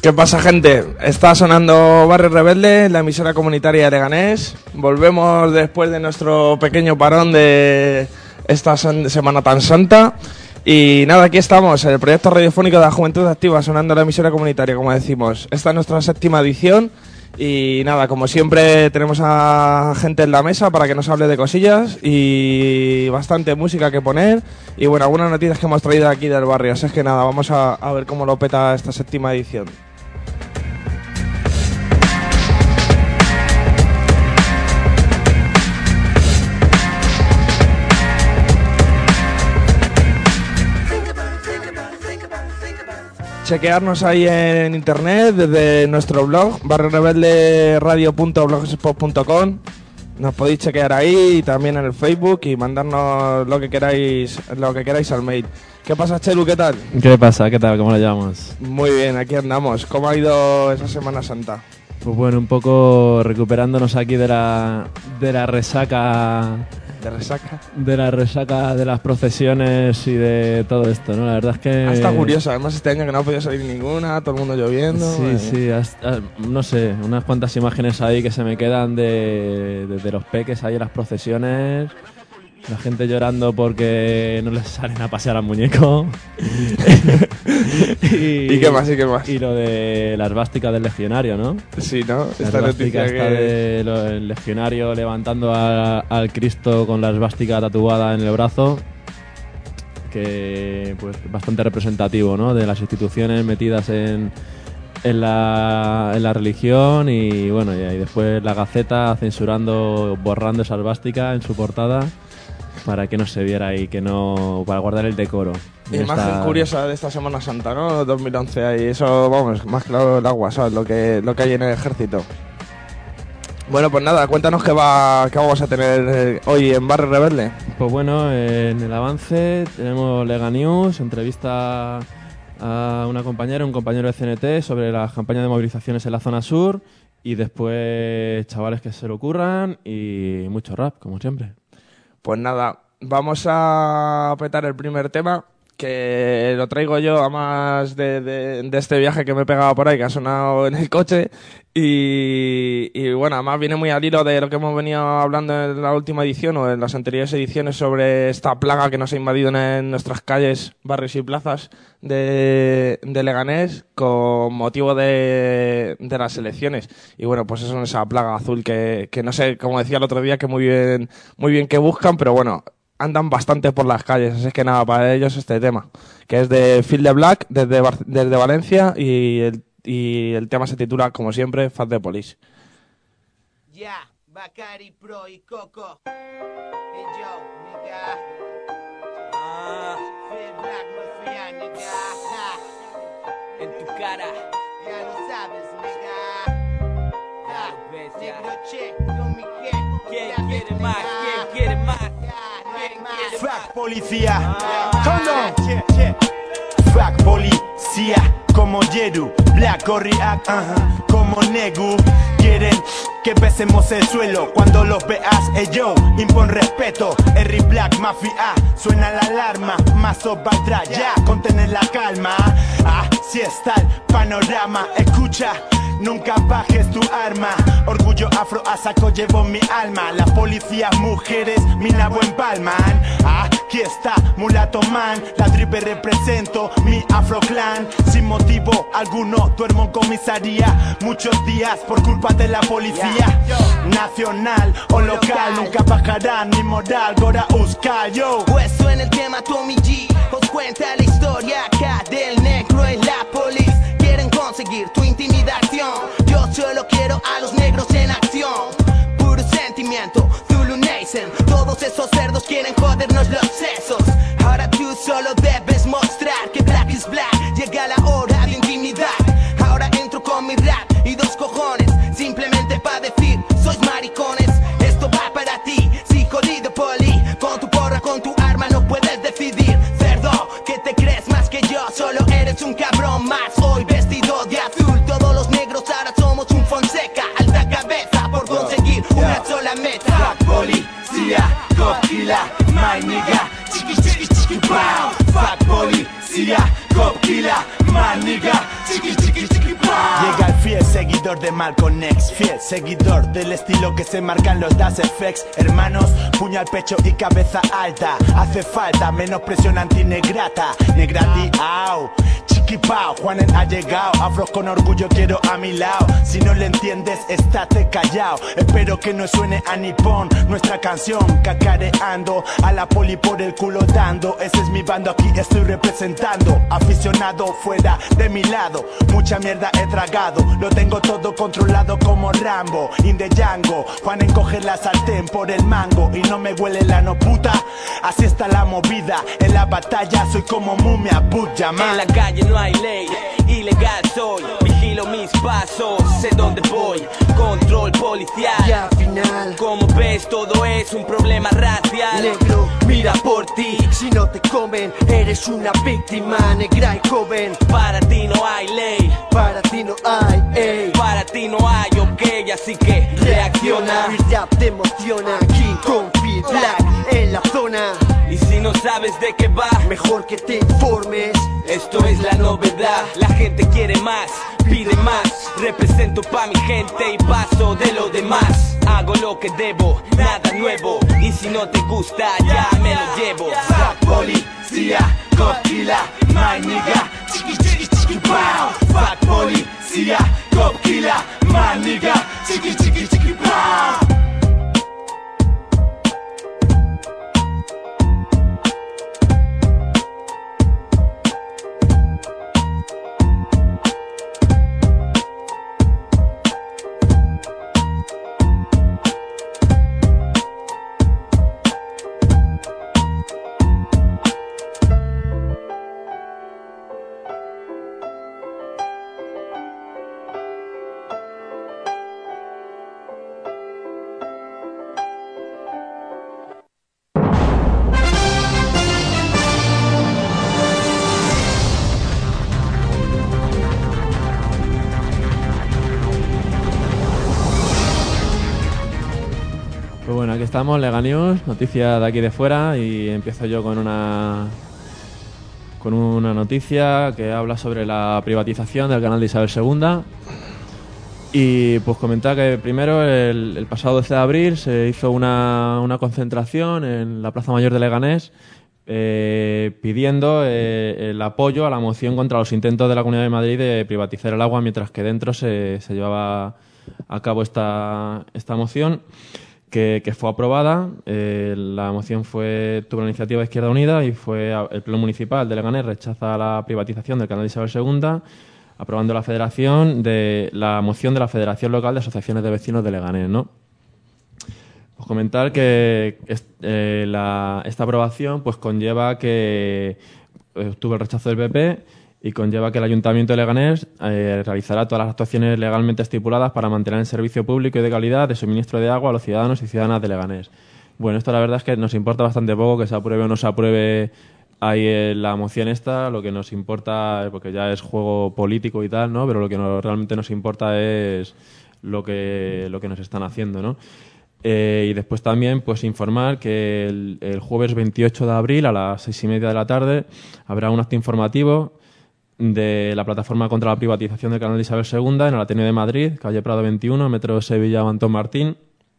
¿Qué pasa, gente? Está sonando Barrio Rebelde, la emisora comunitaria de Leganés. Volvemos después de nuestro pequeño parón de esta semana tan santa. Y nada, aquí estamos, el proyecto radiofónico de la Juventud Activa, sonando la emisora comunitaria, como decimos. Esta es nuestra 7ª edición. Y nada, como siempre tenemos a gente en la mesa para que nos hable de cosillas y bastante música que poner y bueno, algunas noticias que hemos traído aquí del barrio. Así es que nada, vamos a ver cómo lo peta esta 7ª edición. Chequearnos ahí en internet desde nuestro blog barriorebelderadio.blogspot.com. Nos podéis chequear ahí y también en el Facebook y mandarnos lo que queráis al mail. ¿Qué pasa, Chelu? ¿Qué tal? ¿Qué pasa? ¿Qué tal? ¿Cómo lo llevamos? Muy bien, aquí andamos. ¿Cómo ha ido esa Semana Santa? Pues bueno, un poco recuperándonos aquí de la resaca. ¿De resaca? De la resaca de las procesiones y de todo esto, ¿no? La verdad es que... Está curioso, además este año que no ha podido salir ninguna, todo el mundo lloviendo. Sí, no sé, unas cuantas imágenes ahí que se me quedan de los peques ahí en las procesiones, la gente llorando porque no les salen a pasear al muñeco. ¿Y qué más? Y lo de la esvástica del legionario, ¿no? Sí, ¿no? Esta noticia del legionario levantando al Cristo con la esvástica tatuada en el brazo, que pues bastante representativo, ¿no? De las instituciones metidas en la religión y bueno, y después la Gaceta censurando, borrando esa esvástica en su portada para que no se viera y que no, para guardar el decoro. Imagen curiosa de esta Semana Santa, ¿no? 2011 ahí, eso, vamos, más claro el agua, ¿sabes? Lo que hay en el ejército. Bueno, pues nada, cuéntanos qué vamos a tener hoy en Barrio Rebelde. Pues bueno, en el avance tenemos Lega News, entrevista a una compañera, un compañero de CNT sobre las campañas de movilizaciones en la zona sur y después chavales que se lo ocurran y mucho rap, como siempre. Pues nada, vamos a petar el primer tema, que lo traigo yo a más de este viaje que me he pegado por ahí, que ha sonado en el coche. Y bueno, además viene muy al hilo de lo que hemos venido hablando en la última edición o en las anteriores ediciones sobre esta plaga que nos ha invadido en nuestras calles, barrios y plazas de Leganés con motivo de las elecciones. Y bueno, pues eso es esa plaga azul que no sé, como decía el otro día, que muy bien que buscan, pero bueno, andan bastante por las calles. Así que nada, para ellos este tema, que es de Feel the Black desde Valencia y el tema se titula, como siempre, Fuck the Police. Ya, Bacari, Pro y Coco. Hey yo, nigga. Feel Black, mafia, nigga. En tu cara. Ya lo sabes, nigga. Negro che, con mi que. ¿Quién quiere más? ¿Quién quiere más? Fuck policía. Fuck policía. Como Yeru, Black o React, como Negu. Quieren que besemos el suelo cuando los veas, yo, impon respeto. Harry Black, Mafia, suena la alarma. Mazo valdrá ya, contener la calma. Así está el panorama, escucha. Nunca bajes tu arma. Orgullo afro a saco llevo mi alma. Las policías mujeres mi nabo empalman. Aquí está Mulato Man. La tripe represento mi afro clan. Sin motivo alguno duermo en comisaría. Muchos días por culpa de la policía. Nacional o local, nunca bajarán mi moral. Gora Euskal, yo. Puesto en el tema Tommy G. Os cuenta la historia acá del negro en la police. Quieren conseguir tu intimidación. Yo solo quiero a los negros en acción. Puro sentimiento, Zulu Nation. Todos esos cerdos quieren jodernos los sesos. Ahora tú solo debes mostrar que Black is Black. Llega la hora de intimidar. Ahora entro con mi rap y 2 cojones. Simplemente pa' decir, sois maricones. Esto va para ti, sí jodido poli. Con tu porra, con tu arma no puedes decidir. Cerdo, que te crees más que yo. Solo eres un cabrón más. Hoy vestido de azul, todos los negros ahora somos un Fonseca. Alta cabeza por conseguir una sola meta. Fuck policía, cogila, my nigga. chiqui pow. Fuck policía, cop killer, man nigga, chiqui chiqui chiqui pow. Llega el fiel seguidor de Malcolm X, fiel seguidor del estilo que se marcan los Das FX. Hermanos, puño al pecho y cabeza alta. Hace falta menos presión antinegrata. Negrati, au. Chiquipao, Juanen ha llegado. Afro con orgullo quiero a mi lado. Si no le entiendes, estate callado. Espero que no suene a nipón nuestra canción, cacareando a la poli por el culo dando. Ese es mi bando, aquí estoy representando. Aficionado fuera de mi lado, mucha mierda he tragado. Lo tengo todo controlado como Rambo, in the Django. Juanen coge la sartén por el mango y no me huele la no puta. Así está la movida, en la batalla soy como mumia, puya man. En la calle no hay ley, ilegal soy. Vigilo mis pasos, sé dónde voy. Control policial. Y al final, Como ves, todo es un problema racial. negro, mira por ti. Si no te comen, eres una víctima negra y joven. Para ti no hay ley, Para ti no hay, ey. para ti no hay ok, así que reacciona. Mi rap te emociona. King Kong, Phil Black en la zona. Y si no sabes de qué va, Mejor que te informes. esto es la novedad. La gente quiere más, pide más. Represento pa' mi gente y paso de lo demás. Hago lo que debo, nada nuevo. Y si no te gusta, ya me lo llevo. Fuck policía, cop killer, my nigga, chiqui chiqui chiqui pow. Fuck policía, cop killer, my nigga, chiqui chiqui chiqui pow. Pues bueno, aquí estamos, Lega News, noticias de aquí de fuera, y empiezo yo con una noticia que habla sobre la privatización del canal de Isabel II. Y pues comentar que primero el pasado 12 de abril se hizo una concentración en la Plaza Mayor de Leganés pidiendo el apoyo a la moción contra los intentos de la Comunidad de Madrid de privatizar el agua, mientras que dentro se llevaba a cabo esta moción que fue aprobada. La moción tuvo la iniciativa de Izquierda Unida y fue el Pleno Municipal de Leganés rechaza la privatización del canal de Isabel II, aprobando la moción de la Federación Local de Asociaciones de Vecinos de Leganés, ¿no? Pues comentar que esta aprobación pues conlleva que obtuvo el rechazo del PP y conlleva que el Ayuntamiento de Leganés realizará todas las actuaciones legalmente estipuladas para mantener el servicio público y de calidad de suministro de agua a los ciudadanos y ciudadanas de Leganés. Bueno, esto la verdad es que nos importa bastante poco que se apruebe o no se apruebe ahí la moción esta. Lo que nos importa, porque ya es juego político y tal, ¿no? Pero lo que realmente nos importa es lo que nos están haciendo, ¿no? Y después también pues informar que el jueves 28 de abril a las 6:30 de la tarde habrá un acto informativo de la plataforma contra la privatización del canal de Isabel II en el Ateneo de Madrid, calle Prado 21, metro Sevilla Antón Martín.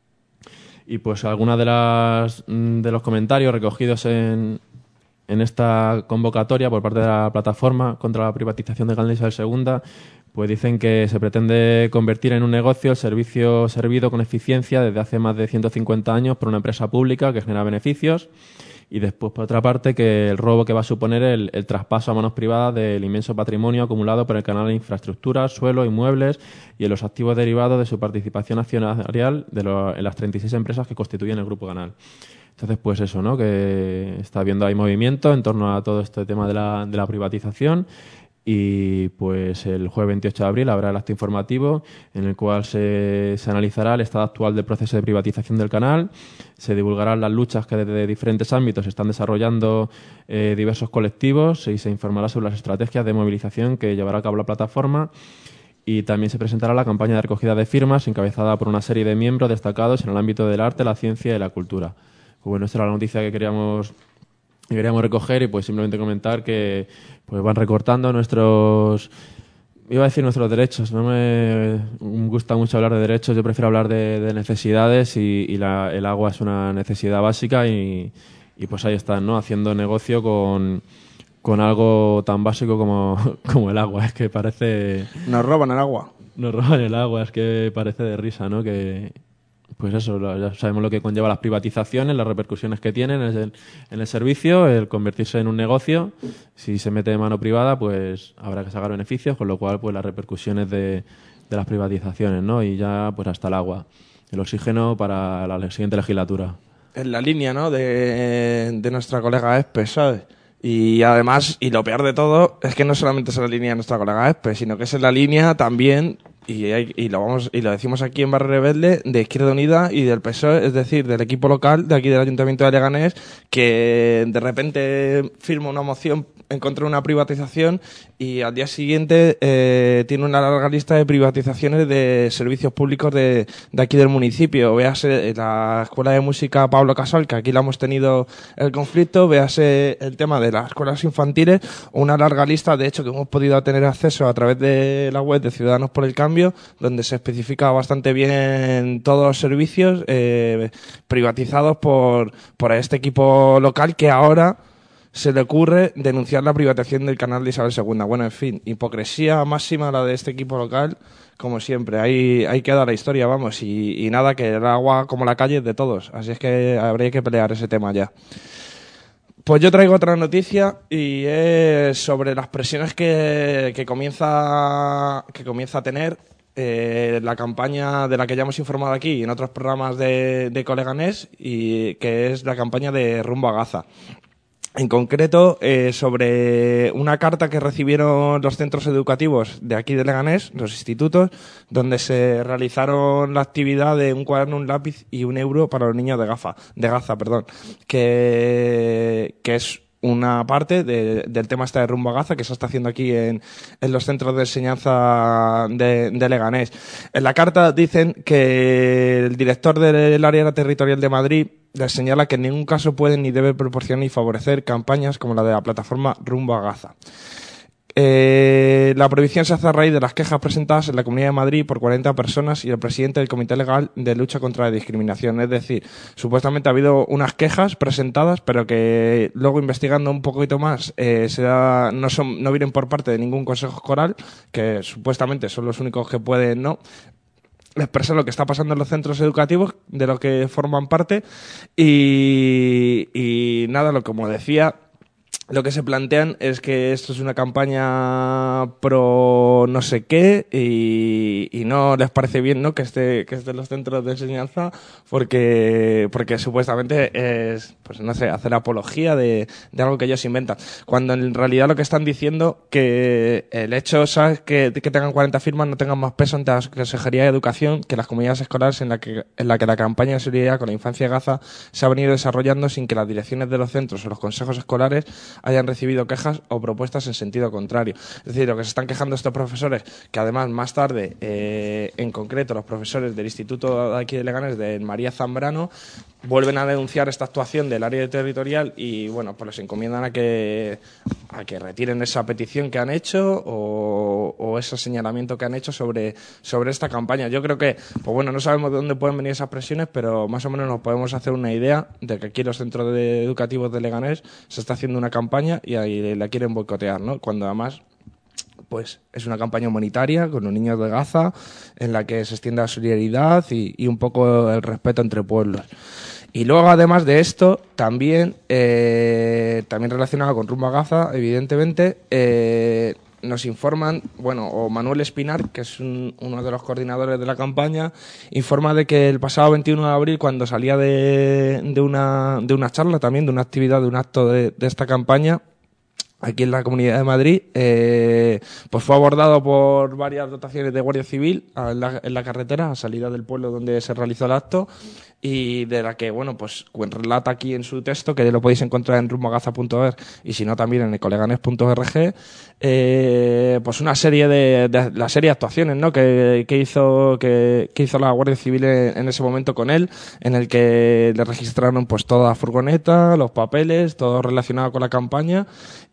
Y pues algunos de los comentarios recogidos en esta convocatoria por parte de la plataforma contra la privatización del canal de Isabel II, pues dicen que se pretende convertir en un negocio el servicio servido con eficiencia desde hace más de 150 años por una empresa pública que genera beneficios. Y después, por otra parte, que el robo que va a suponer el traspaso a manos privadas del inmenso patrimonio acumulado por el canal de infraestructuras, suelo, inmuebles y en los activos derivados de su participación accionarial en las 36 empresas que constituyen el Grupo Canal. Entonces, pues eso, ¿no? Que está habiendo ahí movimiento en torno a todo este tema de la privatización. Y pues el jueves 28 de abril habrá el acto informativo en el cual se analizará el estado actual del proceso de privatización del canal, se divulgarán las luchas que desde diferentes ámbitos están desarrollando diversos colectivos y se informará sobre las estrategias de movilización que llevará a cabo la plataforma. Y también se presentará la campaña de recogida de firmas encabezada por una serie de miembros destacados en el ámbito del arte, la ciencia y la cultura. Pues bueno, esta era la noticia que queríamos Y queríamos recoger y pues simplemente comentar que pues van recortando nuestros... Iba a decir nuestros derechos, no me gusta mucho hablar de derechos, yo prefiero hablar de necesidades y el agua es una necesidad básica y pues ahí están, ¿no? Haciendo negocio con algo tan básico como el agua. Es que parece... Nos roban el agua. Nos roban el agua, es que parece de risa, ¿no? Que, pues eso, ya sabemos lo que conlleva las privatizaciones, las repercusiones que tienen en el servicio, el convertirse en un negocio. Si se mete de mano privada, pues habrá que sacar beneficios, con lo cual, pues las repercusiones de las privatizaciones, ¿no? Y ya, pues hasta el agua, el oxígeno para la siguiente legislatura. En la línea, ¿no? De nuestra colega Espe, ¿sabes? Y además, y lo peor de todo, es que no solamente es en la línea de nuestra colega Espe, sino que es en la línea también, y lo decimos aquí en Barrio Rebelde, de Izquierda Unida y del PSOE, es decir, del equipo local de aquí del Ayuntamiento de Leganés, que de repente firma una moción en contra de una privatización y al día siguiente tiene una larga lista de privatizaciones de servicios públicos de aquí del municipio. Véase la Escuela de Música Pablo Casal, que aquí la hemos tenido el conflicto, véase el tema de las escuelas infantiles, una larga lista, de hecho, que hemos podido tener acceso a través de la web de Ciudadanos por el Cambio, donde se especifica bastante bien todos los servicios privatizados por este equipo local que ahora se le ocurre denunciar la privatización del canal de Isabel II. Bueno, en fin, hipocresía máxima la de este equipo local, como siempre. Ahí queda la historia, vamos, y nada, que el agua como la calle es de todos. Así es que habría que pelear ese tema ya. Pues yo traigo otra noticia y es sobre las presiones que comienza a tener la campaña de la que ya hemos informado aquí y en otros programas de Coleganés, y que es la campaña de Rumbo a Gaza. En concreto, sobre una carta que recibieron los centros educativos de aquí de Leganés, los institutos, donde se realizaron la actividad de un cuaderno, un lápiz y €1 para los niños de Gaza, que es una parte del tema de Rumbo a Gaza que se está haciendo aquí en los centros de enseñanza de Leganés. En la carta dicen que el director del área territorial de Madrid les señala que en ningún caso puede ni debe proporcionar ni favorecer campañas como la de la plataforma Rumbo a Gaza. La prohibición se hace a raíz de las quejas presentadas en la Comunidad de Madrid por 40 personas y el presidente del Comité Legal de Lucha contra la Discriminación. Es decir, supuestamente ha habido unas quejas presentadas, pero que luego investigando un poquito más no vienen por parte de ningún consejo escolar, que supuestamente son los únicos que pueden, ¿no?, expresar lo que está pasando en los centros educativos de los que forman parte y nada, como decía, lo que se plantean es que esto es una campaña pro no sé qué y no les parece bien, ¿no?, que esté en los centros de enseñanza porque supuestamente es, pues no sé, hacer apología de algo que ellos inventan, cuando en realidad lo que están diciendo que el hecho, ¿sabes?, que tengan 40 firmas no tengan más peso ante la Consejería de Educación que las comunidades escolares en la que la campaña de solidaridad con la infancia de Gaza se ha venido desarrollando sin que las direcciones de los centros o los consejos escolares hayan recibido quejas o propuestas en sentido contrario. Es decir, lo que se están quejando estos profesores, que además más tarde, en concreto los profesores del Instituto de aquí de Leganés, de María Zambrano, vuelven a denunciar esta actuación del área territorial y, bueno, pues les encomiendan a que retiren esa petición que han hecho o ese señalamiento que han hecho sobre esta campaña. Yo creo que, pues bueno, no sabemos de dónde pueden venir esas presiones, pero más o menos nos podemos hacer una idea de que aquí en los centros educativos de Leganés se está haciendo una campaña y ahí la quieren boicotear, ¿no?, cuando además pues es una campaña humanitaria con los niños de Gaza en la que se extiende la solidaridad y un poco el respeto entre pueblos. Y luego, además de esto, también relacionado con Rumbo a Gaza, evidentemente, nos informan, o Manuel Espinar, que es uno de los coordinadores de la campaña, informa de que el pasado 21 de abril, cuando salía de una charla también, de una actividad, de un acto de esta campaña, aquí en la Comunidad de Madrid, pues fue abordado por varias dotaciones de Guardia Civil en la carretera, a salida del pueblo donde se realizó el acto, y de la que, bueno, pues relata aquí en su texto, que lo podéis encontrar en rumbagaza.org y si no también en ecoleganes.org, pues una serie de la serie de actuaciones, ¿no? que hizo la Guardia Civil en ese momento con él, en el que le registraron pues toda la furgoneta, los papeles, todo relacionado con la campaña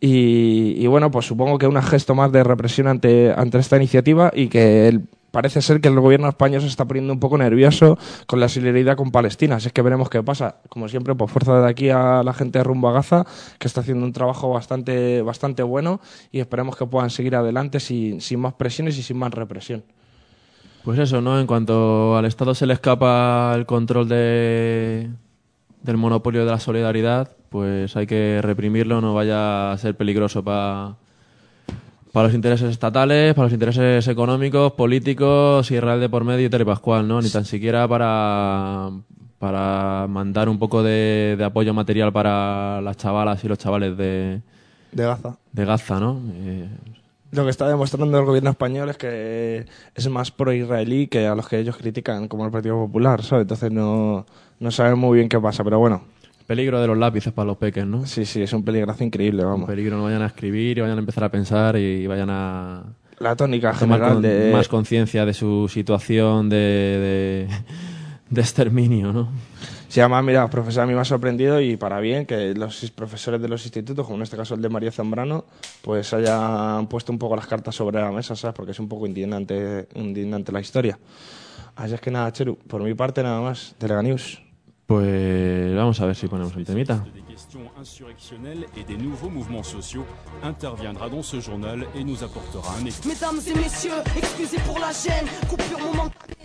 y bueno, pues supongo que un gesto más de represión ante esta iniciativa y que parece ser que el gobierno español se está poniendo un poco nervioso con la solidaridad con Palestina. Así es que veremos qué pasa. Como siempre, pues fuerza de aquí a la gente de Rumbo a Gaza, que está haciendo un trabajo bastante bueno y esperemos que puedan seguir adelante sin más presiones y sin más represión. Pues eso, ¿no? En cuanto al Estado se le escapa el control del monopolio de la solidaridad, pues hay que reprimirlo, no vaya a ser peligroso para los intereses estatales, para los intereses económicos, políticos, Israel de por medio y Tere Pascual, ¿no? Ni tan siquiera para mandar un poco de apoyo material para las chavalas y los chavales de Gaza. De Gaza, ¿no? Lo que está demostrando el gobierno español es que es más pro-israelí que a los que ellos critican, como el Partido Popular, ¿sabes? Entonces no saben muy bien qué pasa, pero bueno. Peligro de los lápices para los peques, ¿no? Sí, es un peligrazo increíble, vamos. Un peligro, no vayan a escribir y vayan a empezar a pensar y vayan a... La tónica general de... más conciencia de su situación de exterminio, ¿no? Sí, además, mira, profesor, a mí me ha sorprendido y para bien que los profesores de los institutos, como en este caso el de María Zambrano, pues hayan puesto un poco las cartas sobre la mesa, ¿sabes? Porque es un poco indignante la historia. Así es que nada, Cheru, por mi parte nada más, Telega News. Pues vamos a ver si ponemos el temita. Des questions insurrectionnelles et des nouveaux mouvements sociaux interviendra dans ce journal et nous apportera un éclairage. Mesdames et messieurs, excusez pour la gêne, coupure momentanée,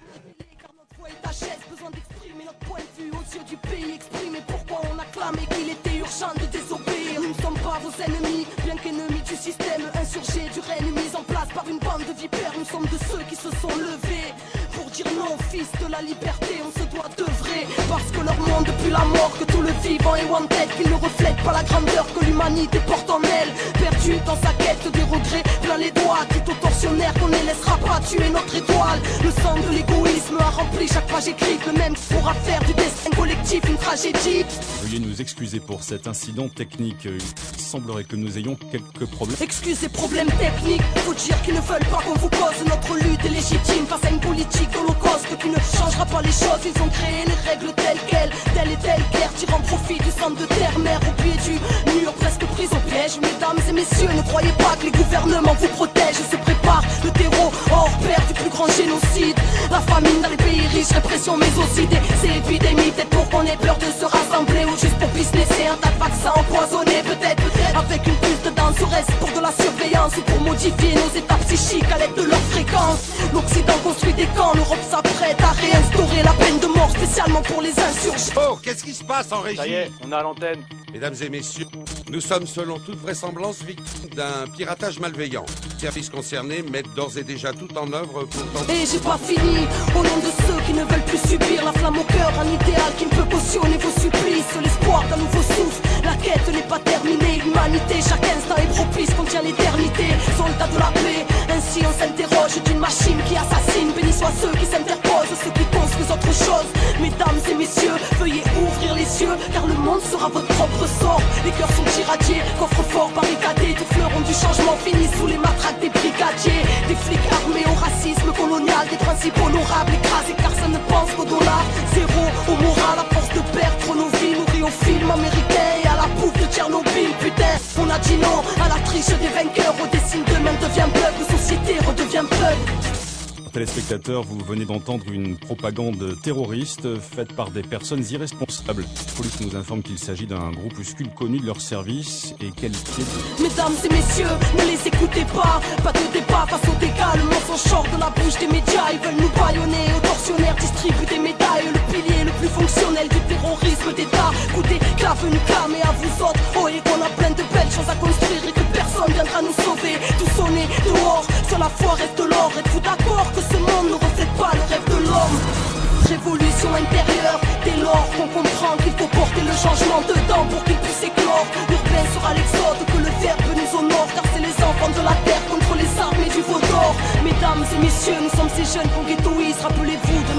car notre voix est HS, besoin d'exprimer notre point de vue aux yeux du pays, exprimer pourquoi on acclamait qu'il était urgent de désobéir. Nous ne sommes pas vos ennemis, bien qu'ennemis du système insurgé, du règne mis en place par une bande de vipères. Nous sommes de ceux qui se sont levés pour dire non, fils de la liberté, on se doit d'œuvrer. Parce que leur monde depuis la mort, que tout le vivant est wanted, qu'ils ne reflètent pas la grandeur que l'humanité porte en elle. Perdu dans sa quête des regrets, plein les doigts, dit aux tortionnaires qu'on ne laissera pas tuer notre étoile. Le sang de l'égoïsme a rempli chaque page écrite, le même pourra faire du destin collectif une tragédie. Veuillez nous excuser pour cet incident technique. Il semblerait que nous ayons quelques problèmes. Excusez, problèmes techniques, faut dire qu'ils ne veulent pas qu'on vous cause. Notre lutte est légitime face à une politique d'holocauste qui ne changera pas les choses. Ils ont créé les règles telles quelles, telle et telle guerre, tirant profit du sang de terre-mère au pied du mur, presque pris au piège. Mesdames et messieurs, ne croyez pas que les gouvernements vous protègent. Se prépare le terreau hors pair du plus grand génocide. La famine dans les pays riches, répression mais aussi ces épidémies. Peut-être pour qu'on ait peur de se rassembler ou juste pour businesser un tas de vaccins empoisonnés. Peut-être avec une puce dedans, serait-ce pour de la surveillance ou pour modifier nos états psychiques à l'aide de leur fréquence. L'Occident construit des camps, l'Europe s'apprête à réinstaurer la peine de mort spécialement pour les insurgés. Oh, qu'est-ce qui se passe en régie? Ça y est, on est à l'antenne. Mesdames et messieurs, nous sommes selon toute vraisemblance victimes d'un piratage malveillant. Les services concernés mettent d'ores et déjà tout en œuvre pour tenter... Et j'ai pas fini, au nom de ceux qui ne veulent plus subir la flamme au cœur, un idéal qui ne peut cautionner vos supplices, l'espoir d'un nouveau souffle. La quête n'est pas terminée, l'humanité chaque instant est propice, contient l'éternité. Soldats de la paix, ainsi on s'interroge d'une machine qui assassine. Bénis soient ceux qui s'interposent, ceux qui construisent autre chose. Mesdames et messieurs, veuillez ouvrir les yeux, car le monde sera votre propre sort. Les cœurs sont irradiés, coffres-forts barricadés, des fleurons du changement finissent sous les matraques des brigadiers. Des flics armés au racisme colonial, des principes honorables écrasés car ça ne pense qu'au dollar. Zéro au moral, à force de perdre nos vies, nourris au film américain et à la bouffe de Tchernobyl. Putain, on a dit non à la triche des vainqueurs, au dessin d'eux-mêmes devient bug, la société redevient peuple. Téléspectateurs, vous venez d'entendre une propagande terroriste faite par des personnes irresponsables. La police nous informe qu'il s'agit d'un groupuscule connu de leur service et qualifié de... Mesdames et messieurs, ne les écoutez pas de débat face au dégât, le mensonge sort de la bouche des médias. Ils veulent nous bâillonner, aux tortionnaires distribuent des médailles. Le pilier le plus fonctionnel du terrorisme d'État. Écoutez, clave une clame et à vous autres, oh et qu'on a plein de belles choses à construire et que personne viendra nous sauver. Tout sonner dehors, sur la foi reste l'or. Êtes-vous d'accord que ce monde ne reflète pas le rêve de l'homme? Révolution intérieure, dès lors qu'on comprend qu'il faut porter le changement dedans pour qu'il puisse éclore. L'urbain sera l'exode, que le verbe nous honore, car c'est les enfants de la terre contre les armées du veau d'or. Mesdames et messieurs, nous sommes ces jeunes qu'on ghettoise. Rappelez-vous de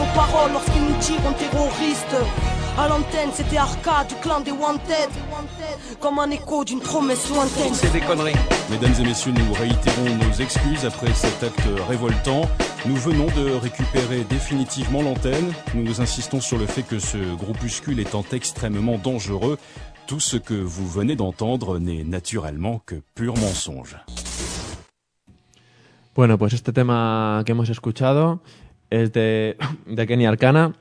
nos paroles lorsqu'ils nous tirent en terroristes. À l'antenne, c'était Arcade du clan des Wanted, comme un écho d'une promesse lointaine. C'est des conneries. Mesdames et messieurs, nous réitérons nos excuses après cet acte révoltant. Nous venons de récupérer définitivement l'antenne. Nous insistons sur le fait que ce groupuscule étant extrêmement dangereux, tout ce que vous venez d'entendre n'est naturellement que pur mensonge. Bueno, pues este tema que hemos escuchado es de Kenny Arcana.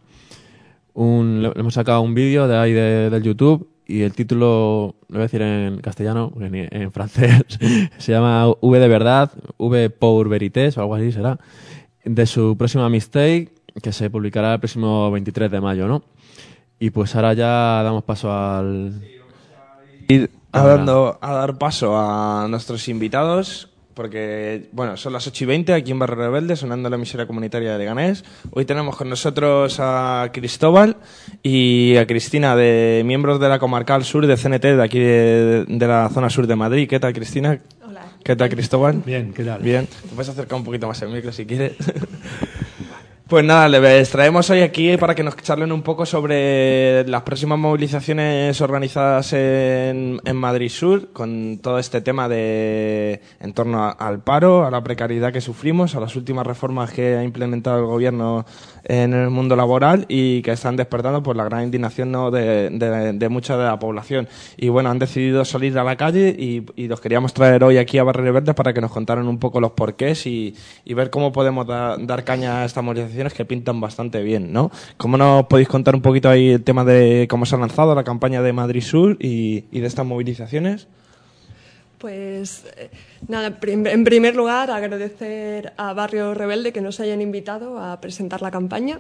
Le hemos sacado un vídeo de ahí del YouTube y el título, lo voy a decir en castellano, en francés, se llama V de verdad, V pour verités o algo así será, de su próxima mixtape que se publicará el próximo 23 de mayo, ¿no? Y pues ahora ya damos paso al... a dar paso a nuestros invitados, porque, bueno, son las 8:20 aquí en Barrio Rebelde, sonando la emisora comunitaria de Leganés. Hoy tenemos con nosotros a Cristóbal y a Cristina, de miembros de la Comarcal Sur de CNT, de aquí de la zona sur de Madrid. ¿Qué tal, Cristina? Hola. ¿Qué tal, Cristóbal? Bien, ¿qué tal? Bien. Te puedes acercar un poquito más el micro si quieres. Pues nada, les traemos hoy aquí para que nos charlen un poco sobre las próximas movilizaciones organizadas en Madrid Sur, con todo este tema en torno al paro, a la precariedad que sufrimos, a las últimas reformas que ha implementado el gobierno en el mundo laboral y que están despertando por la gran indignación, ¿no?, de mucha de la población. Y bueno, han decidido salir a la calle y los queríamos traer hoy aquí a Barrio Verde para que nos contaran un poco los porqués y ver cómo podemos dar caña a estas movilizaciones que pintan bastante bien, ¿no? ¿Cómo nos podéis contar un poquito ahí el tema de cómo se ha lanzado la campaña de Madrid Sur y de estas movilizaciones? Pues nada, en primer lugar agradecer a Barrio Rebelde que nos hayan invitado a presentar la campaña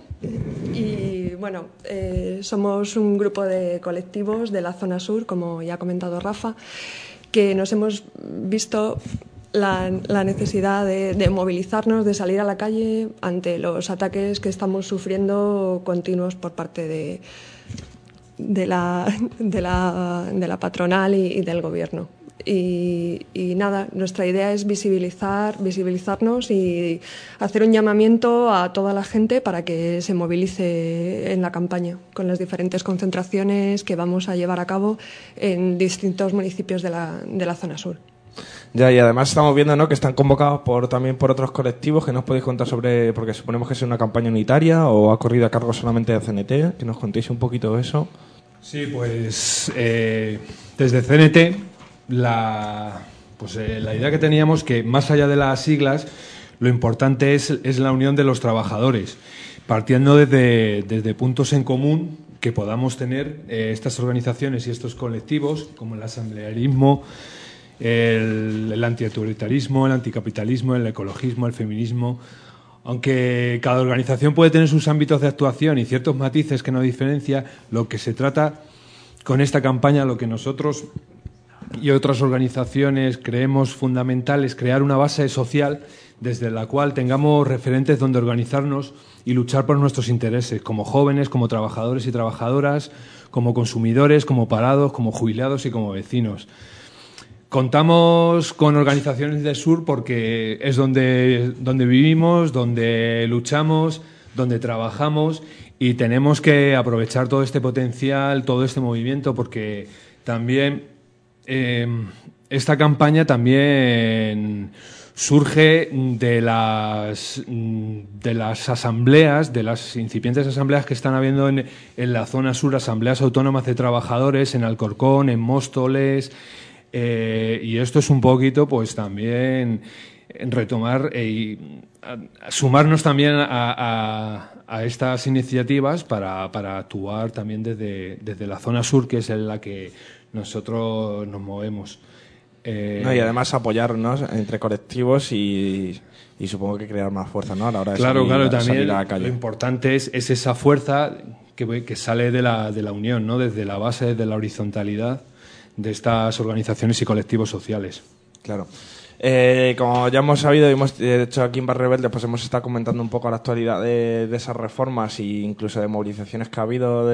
y bueno, somos un grupo de colectivos de la zona sur, como ya ha comentado Rafa, que nos hemos visto la necesidad de movilizarnos, de salir a la calle ante los ataques que estamos sufriendo continuos por parte de la patronal y del gobierno. Y nada, nuestra idea es visibilizarnos y hacer un llamamiento a toda la gente para que se movilice en la campaña con las diferentes concentraciones que vamos a llevar a cabo en distintos municipios de la zona sur. Ya, y además estamos viendo, ¿no?, que están convocados también por otros colectivos. Que nos podéis contar sobre, porque suponemos que es una campaña unitaria o ha corrido a cargo solamente de CNT, que nos contéis un poquito eso. Sí, pues desde CNT la idea que teníamos, que más allá de las siglas, lo importante es la unión de los trabajadores, partiendo desde puntos en común que podamos tener estas organizaciones y estos colectivos, como el asamblearismo, el antiautoritarismo, el anticapitalismo, el ecologismo, el feminismo. Aunque cada organización puede tener sus ámbitos de actuación y ciertos matices que nos diferencian, lo que se trata con esta campaña, lo que nosotros y otras organizaciones creemos fundamental, es crear una base social desde la cual tengamos referentes donde organizarnos y luchar por nuestros intereses, como jóvenes, como trabajadores y trabajadoras, como consumidores, como parados, como jubilados y como vecinos. Contamos con organizaciones del sur porque es donde vivimos, donde luchamos, donde trabajamos, y tenemos que aprovechar todo este potencial, todo este movimiento, porque también esta campaña también surge de las asambleas, de las incipientes asambleas que están habiendo en la zona sur, asambleas autónomas de trabajadores en Alcorcón, en Móstoles. Y esto es un poquito, pues también retomar y sumarnos también a estas iniciativas para actuar también desde la zona sur, que es en la que nosotros nos movemos. Y además apoyarnos entre colectivos y supongo que crear más fuerza, ¿no?, a la hora de salir a la calle. Lo importante es esa fuerza que sale de la unión, ¿no?, desde la base, desde la horizontalidad de estas organizaciones y colectivos sociales. Claro. Como ya hemos sabido y hemos hecho aquí en Barrio Rebelde, pues hemos estado comentando un poco la actualidad de esas reformas e incluso de movilizaciones que ha habido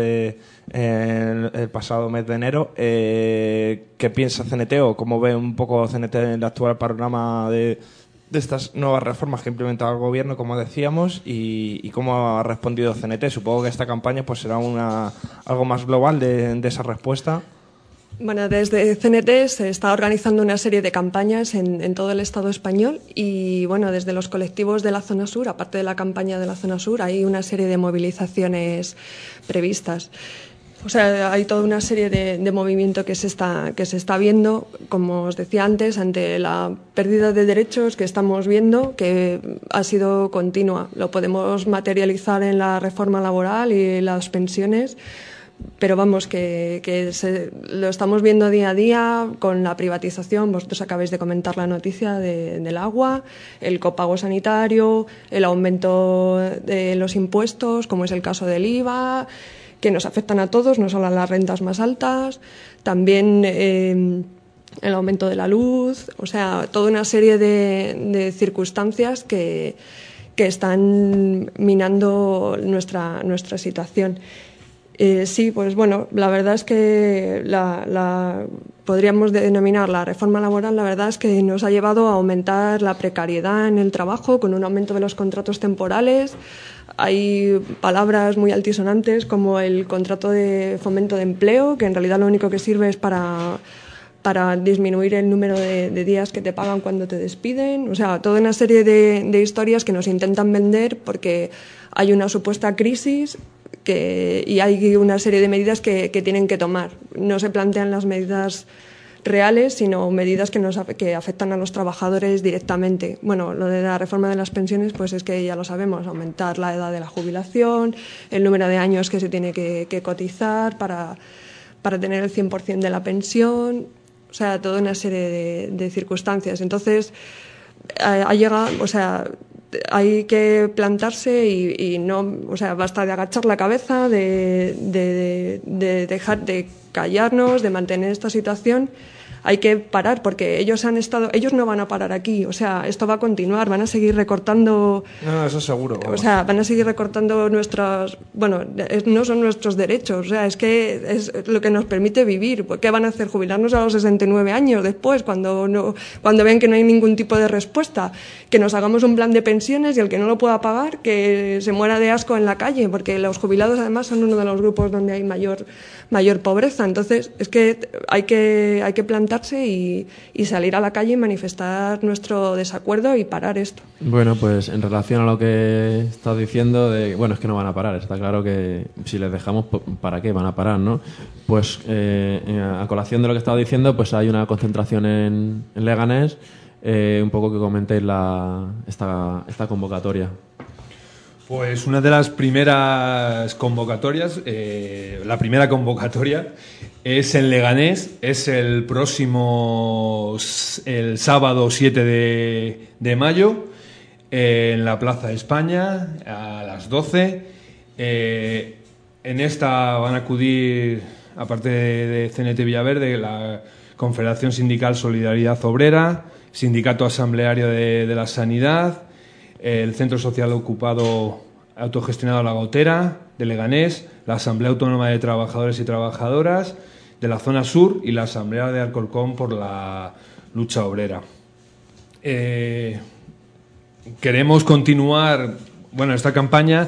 el pasado mes de enero. ¿Qué piensa CNT o cómo ve un poco CNT en el actual panorama de estas nuevas reformas que ha implementado el gobierno, como decíamos, y cómo ha respondido CNT. Supongo que esta campaña pues será algo más global de esa respuesta. Bueno, desde CNT se está organizando una serie de campañas en todo el Estado español y, bueno, desde los colectivos de la zona sur, aparte de la campaña de la zona sur, hay una serie de movilizaciones previstas. O sea, hay toda una serie de movimiento que se está viendo, como os decía antes, ante la pérdida de derechos que estamos viendo, que ha sido continua. Lo podemos materializar en la reforma laboral y las pensiones, pero vamos, lo estamos viendo día a día con la privatización. Vosotros acabáis de comentar la noticia del agua, el copago sanitario, el aumento de los impuestos, como es el caso del IVA, que nos afectan a todos, no solo a las rentas más altas, también el aumento de la luz, o sea, toda una serie de circunstancias que están minando nuestra situación. Sí, pues bueno, la verdad es que podríamos denominar la reforma laboral, la verdad es que nos ha llevado a aumentar la precariedad en el trabajo con un aumento de los contratos temporales. Hay palabras muy altisonantes como el contrato de fomento de empleo, que en realidad lo único que sirve es para disminuir el número de días que te pagan cuando te despiden. O sea, toda una serie de historias que nos intentan vender porque hay una supuesta crisis y hay una serie de medidas que tienen que tomar. No se plantean las medidas reales, sino medidas que afectan a los trabajadores directamente. Bueno, lo de la reforma de las pensiones, pues es que ya lo sabemos, aumentar la edad de la jubilación, el número de años que se tiene que cotizar para tener el 100% de la pensión, o sea, toda una serie de circunstancias. Entonces, ha llegado, o sea, hay que plantarse y no, o sea, basta de agachar la cabeza, de dejar de callarnos, de mantener esta situación. Hay que parar porque ellos no van a parar aquí, o sea, esto va a continuar, van a seguir recortando. No, eso seguro. O sea, van a seguir recortando no son nuestros derechos, o sea, es que es lo que nos permite vivir. ¿Qué van a hacer? ¿Jubilarnos a los 69 años después, cuando ven que no hay ningún tipo de respuesta? Que nos hagamos un plan de pensiones y el que no lo pueda pagar, que se muera de asco en la calle, porque los jubilados además son uno de los grupos donde hay mayor pobreza. Entonces, es que hay que plantarse y salir a la calle y manifestar nuestro desacuerdo y parar esto. Bueno, pues en relación a lo que estás diciendo, es que no van a parar. Está claro que si les dejamos, ¿para qué van a parar, no? Pues a colación de lo que estaba diciendo, pues hay una concentración en Leganés, un poco que comentéis esta convocatoria. Pues una de las primeras convocatorias, la primera convocatoria es en Leganés, es el sábado 7 de mayo, en la Plaza de España, a las 12. En esta van a acudir, aparte de CNT Villaverde, la Confederación Sindical Solidaridad Obrera, Sindicato Asambleario de la Sanidad, el Centro Social Ocupado Autogestionado La Gotera de Leganés, la Asamblea Autónoma de Trabajadores y Trabajadoras de la Zona Sur y la Asamblea de Alcorcón por la lucha obrera. Queremos continuar, esta campaña.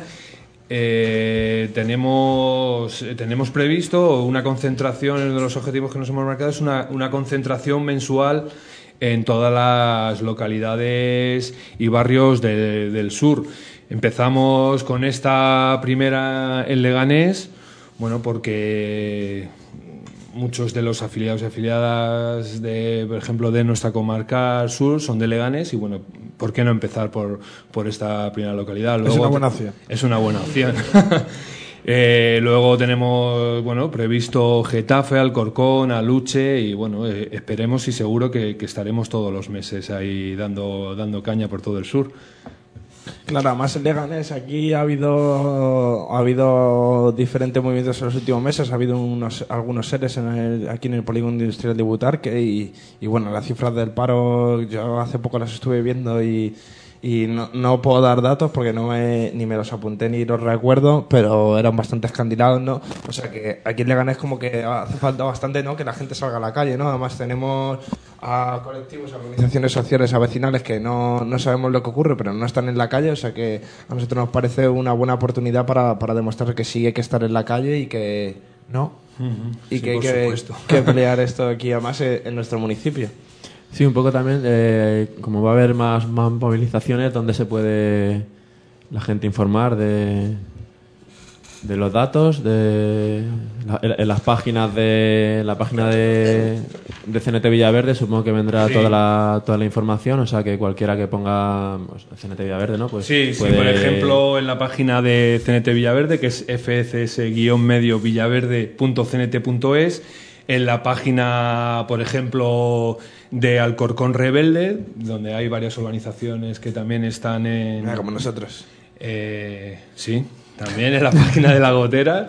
Tenemos previsto una concentración, uno de los objetivos que nos hemos marcado es una concentración mensual en todas las localidades y barrios del sur. Empezamos con esta primera en Leganés, porque muchos de los afiliados y afiliadas por ejemplo, de nuestra comarca sur son de Leganés y ¿por qué no empezar por esta primera localidad? Luego, es una buena opción. Es una buena opción. Luego tenemos previsto Getafe, Alcorcón, Aluche y esperemos y seguro que estaremos todos los meses ahí dando caña por todo el sur. Claro, además en Leganés aquí ha habido diferentes movimientos en los últimos meses. Ha habido algunos seres aquí en el polígono industrial de Butarque y las cifras del paro yo hace poco las estuve viendo y y no puedo dar datos porque ni me los apunté ni los recuerdo, pero eran bastante escandilados, ¿no? O sea que aquí en Leganés como que hace falta bastante, ¿no?, que la gente salga a la calle, ¿no? Además tenemos a colectivos, a organizaciones sociales, a vecinales que no sabemos lo que ocurre, pero no están en la calle, o sea que a nosotros nos parece una buena oportunidad para demostrar que sí hay que estar en la calle y que no, y sí, que hay que pelear esto aquí además en nuestro municipio. Sí, un poco también, como va a haber más movilizaciones, donde se puede la gente informar de los datos, en las páginas la página de CNT Villaverde, supongo que vendrá sí. toda la información, o sea que cualquiera que ponga pues, CNT Villaverde, ¿no? Pues sí, puede... por ejemplo, en la página de CNT Villaverde, que es fcs-villaverde.cnt.es, en la página, por ejemplo, de Alcorcón Rebelde, donde hay varias organizaciones que también están en... como nosotros. Sí, también en la página de La Gotera.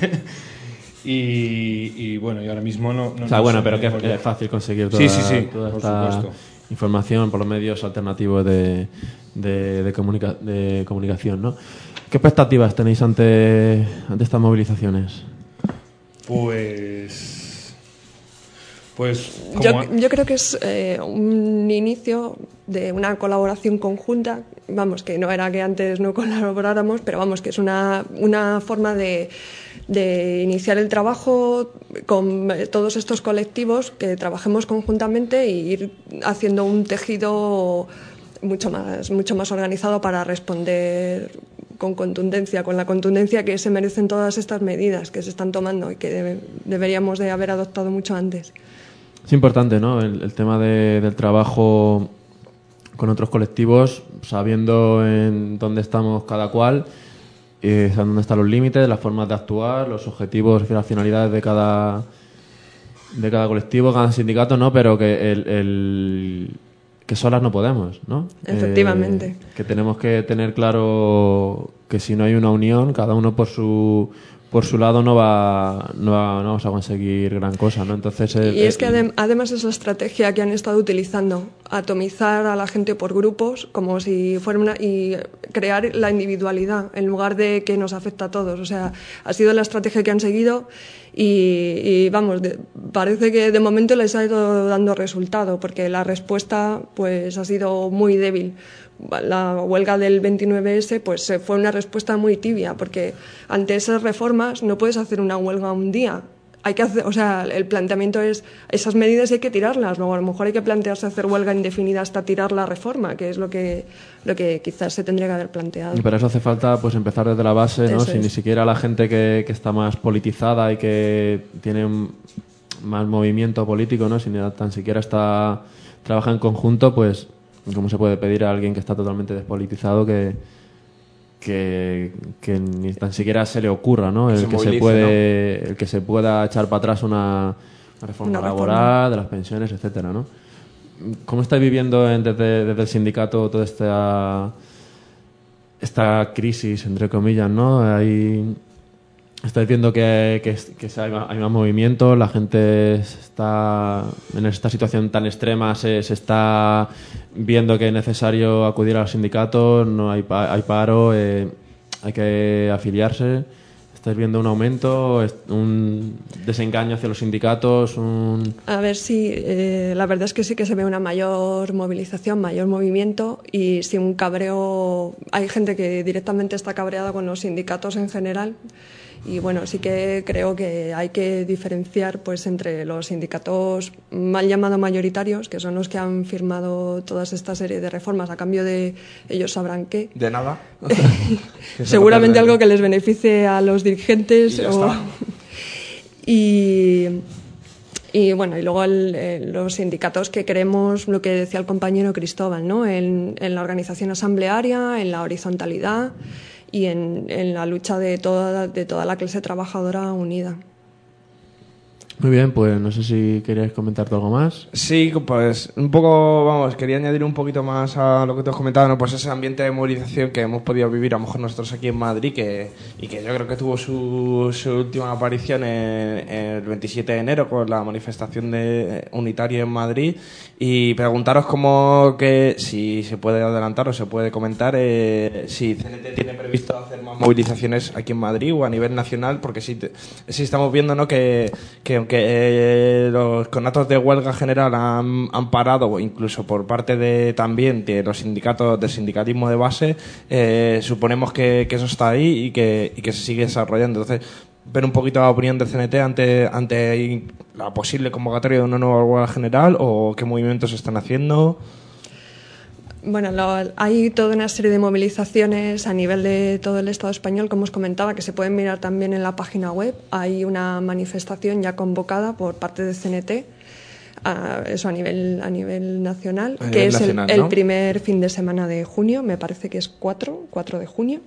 y bueno, y ahora mismo no o sea, bueno, pero que es fácil conseguir toda esta información por los medios alternativos de comunicación, ¿no? ¿Qué expectativas tenéis ante estas movilizaciones? Yo creo que es un inicio de una colaboración conjunta, vamos, que no era que antes no colaboráramos, pero vamos, que es una forma de iniciar el trabajo con todos estos colectivos, que trabajemos conjuntamente e ir haciendo un tejido mucho más organizado para responder con contundencia, con la contundencia que se merecen todas estas medidas que se están tomando y que deberíamos de haber adoptado mucho antes. Es importante, ¿no?, el tema del trabajo con otros colectivos, sabiendo en dónde estamos cada cual, dónde están los límites, las formas de actuar, los objetivos y las finalidades de cada colectivo, cada sindicato, ¿no? Pero que que solas no podemos, ¿no? Efectivamente. Que tenemos que tener claro que si no hay una unión, cada uno por su lado no vamos a conseguir gran cosa, ¿no? Entonces es que además es la estrategia que han estado utilizando, atomizar a la gente por grupos como si fuera y crear la individualidad en lugar de que nos afecta a todos. O sea, ha sido la estrategia que han seguido y vamos, parece que de momento les ha ido dando resultado, porque la respuesta pues ha sido muy débil. La huelga del 29S pues fue una respuesta muy tibia, porque ante esas reformas no puedes hacer una huelga un día. Hay que hacer, o sea, el planteamiento es esas medidas hay que tirarlas, luego a lo mejor hay que plantearse hacer huelga indefinida hasta tirar la reforma, que es lo que quizás se tendría que haber planteado. Y para eso hace falta pues empezar desde la base, ¿no? Si ni siquiera la gente que está más politizada y que tiene más movimiento político, ¿no?, si ni tan siquiera trabaja en conjunto, pues ¿cómo se puede pedir a alguien que está totalmente despolitizado que ni tan siquiera se le ocurra, ¿no? El que se pueda echar para atrás una reforma laboral, de las pensiones, etcétera, ¿no? ¿Cómo estáis viviendo desde el sindicato toda esta crisis, entre comillas, ¿no? Estáis viendo que hay más movimiento, la gente está en esta situación tan extrema, se está viendo que es necesario acudir a los sindicatos, no hay paro, hay que afiliarse. ¿Estáis viendo un aumento, un desengaño hacia los sindicatos? A ver, sí, la verdad es que sí que se ve una mayor movilización, mayor movimiento y sí un cabreo. Hay gente que directamente está cabreada con los sindicatos en general. Y bueno, sí que creo que hay que diferenciar pues entre los sindicatos mal llamados mayoritarios, que son los que han firmado toda esta serie de reformas a cambio de ellos sabrán qué. De nada. Seguramente algo que les beneficie a los dirigentes. Y bueno, y luego los sindicatos que creemos, lo que decía el compañero Cristóbal, ¿no? En la organización asamblearia, en la horizontalidad y en la lucha de toda la clase trabajadora unida. Muy bien, pues no sé si queríais comentar algo más. Sí, pues un poco, vamos, quería añadir un poquito más a lo que te has comentado, ¿no? Pues ese ambiente de movilización que hemos podido vivir a lo mejor nosotros aquí en Madrid y que yo creo que tuvo su última aparición el 27 de enero con la manifestación unitaria en Madrid, y preguntaros si se puede adelantar o se puede comentar si CNT tiene previsto hacer más movilizaciones aquí en Madrid o a nivel nacional, porque sí estamos viendo, ¿no?, que aunque los conatos de huelga general han parado, incluso por parte también de los sindicatos, del sindicalismo de base, suponemos que eso está ahí y que se sigue desarrollando. Entonces, ver un poquito la opinión del CNT ante la posible convocatoria de una nueva huelga general, o qué movimientos se están haciendo. Bueno, hay toda una serie de movilizaciones a nivel de todo el Estado español, como os comentaba, que se pueden mirar también en la página web. Hay una manifestación ya convocada por parte de CNT, eso a nivel nacional, que es el primer fin de semana de junio, me parece que es 4 de junio.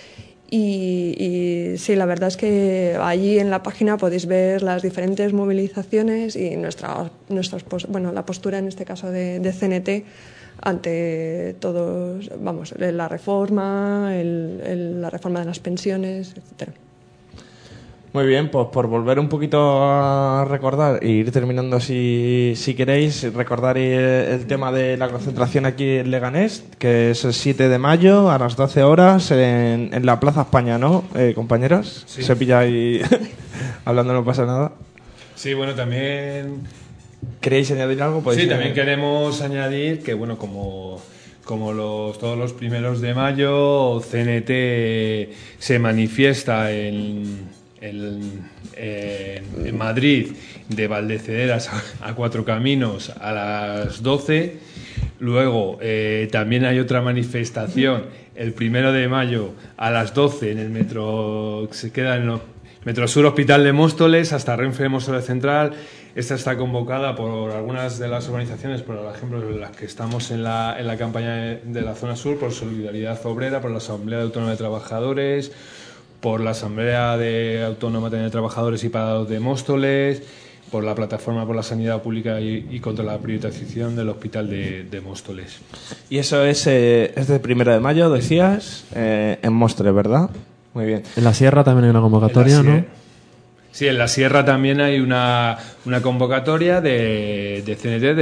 Y sí, la verdad es que allí en la página podéis ver las diferentes movilizaciones y la postura en este caso de CNT ante todos, vamos, la reforma, la reforma de las pensiones, etcétera. Muy bien, pues por volver un poquito a recordar e ir terminando, si queréis, recordar el tema de la concentración aquí en Leganés, que es el 7 de mayo a las 12 horas en la Plaza España, ¿no, compañeros? Sí. Se pilla ahí hablando, no pasa nada. Sí, bueno, también... ¿Queréis añadir algo? Sí, también queremos añadir que, bueno, como todos los primeros de mayo, CNT se manifiesta en Madrid, de Valdecederas a Cuatro Caminos a las 12. Luego también hay otra manifestación el 1 de mayo a las 12 en el metro, se queda en el Metro Sur Hospital de Móstoles hasta Renfe de Móstoles Central. Esta está convocada por algunas de las organizaciones, por ejemplo, las que estamos en la campaña de la zona sur, por Solidaridad Obrera, por la Asamblea Autónoma de Trabajadores, por la Asamblea Autónoma de Trabajadores y Parados de Móstoles, por la Plataforma por la Sanidad Pública y contra la privatización del Hospital de Móstoles. Y eso es del 1 de mayo, decías, en Móstoles, ¿verdad? Muy bien. En la Sierra también hay una convocatoria, ¿no? Sí, en la Sierra también hay una convocatoria de CNT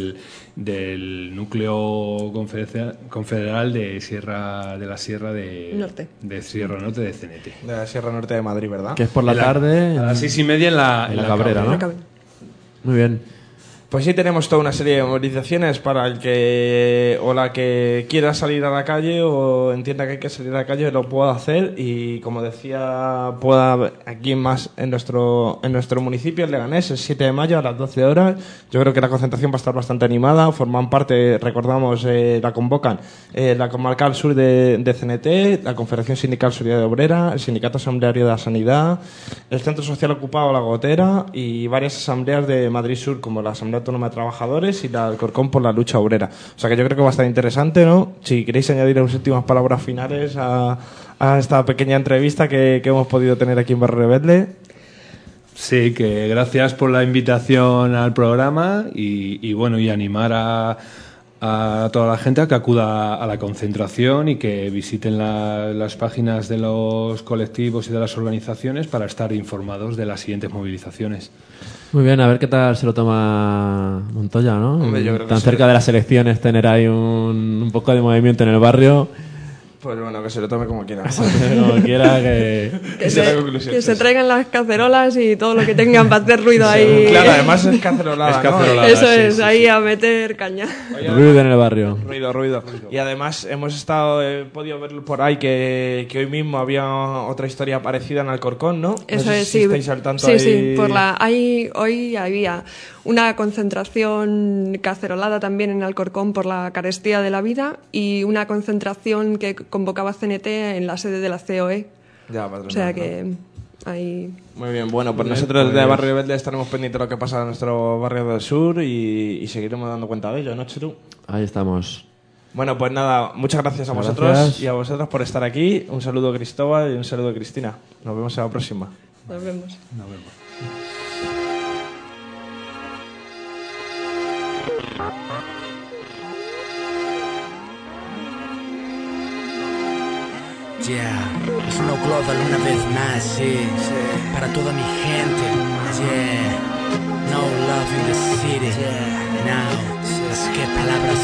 del núcleo confederal de la Sierra Norte. De Sierra Norte de CNT. De la Sierra Norte de Madrid, ¿verdad? Que es por la tarde. A las 6:30 en la Cabrera, ¿no? Muy bien. Pues sí, tenemos toda una serie de movilizaciones para el que o la que quiera salir a la calle o entienda que hay que salir a la calle lo pueda hacer, y como decía, pueda aquí más en nuestro municipio, en Leganés, el 7 de mayo a las 12 horas. Yo creo que la concentración va a estar bastante animada. Forman parte, recordamos, la convocan la Comarcal Sur de CNT, la Confederación Sindical Solidaria Obrera, el Sindicato Asambleario de la Sanidad, el Centro Social Ocupado La Gotera y varias asambleas de Madrid Sur, como la Asamblea Autónoma de Trabajadores y la Alcorcón por la lucha obrera. O sea que yo creo que va a estar interesante, ¿no? Si queréis añadir unas últimas palabras finales a esta pequeña entrevista que hemos podido tener aquí en Barrio Rebelde. Sí, que gracias por la invitación al programa y bueno, y animar a toda la gente a que acuda a la concentración y que visiten las páginas de los colectivos y de las organizaciones para estar informados de las siguientes movilizaciones. Muy bien, a ver qué tal se lo toma Montoya, ¿no? Hombre, yo creo tan que cerca de las elecciones, tener ahí un poco de movimiento en el barrio. Pues bueno, que se lo tome como quiera. Como quiera, que se traigan las cacerolas y todo lo que tengan para hacer ruido ahí. Claro, además es cacerolada, ¿no? Eso es, ahí a meter caña. Oye, ruido en el barrio. Ruido. Y además he podido ver por ahí que hoy mismo había otra historia parecida en Alcorcón, ¿no? Eso no sé es, si sí. estáis al tanto sí, ahí. Sí, hoy había una concentración cacerolada también en Alcorcón por la carestía de la vida y una concentración que convocaba CNT en la sede de la COE. Ya, patrón, o sea que ahí... Muy bien, bueno, pues nosotros desde Barrio Rebelde estaremos pendientes de lo que pasa en nuestro barrio del sur y seguiremos dando cuenta de ello, ¿no, Chiru? Ahí estamos. Bueno, pues nada, muchas gracias a vosotros y a vosotros por estar aquí. Un saludo, Cristóbal, y un saludo, Cristina. Nos vemos en la próxima. Nos vemos. Yeah, Snow Global una vez más, sí, para toda mi gente. Yeah, no love in the city. Yeah, now, es que palabras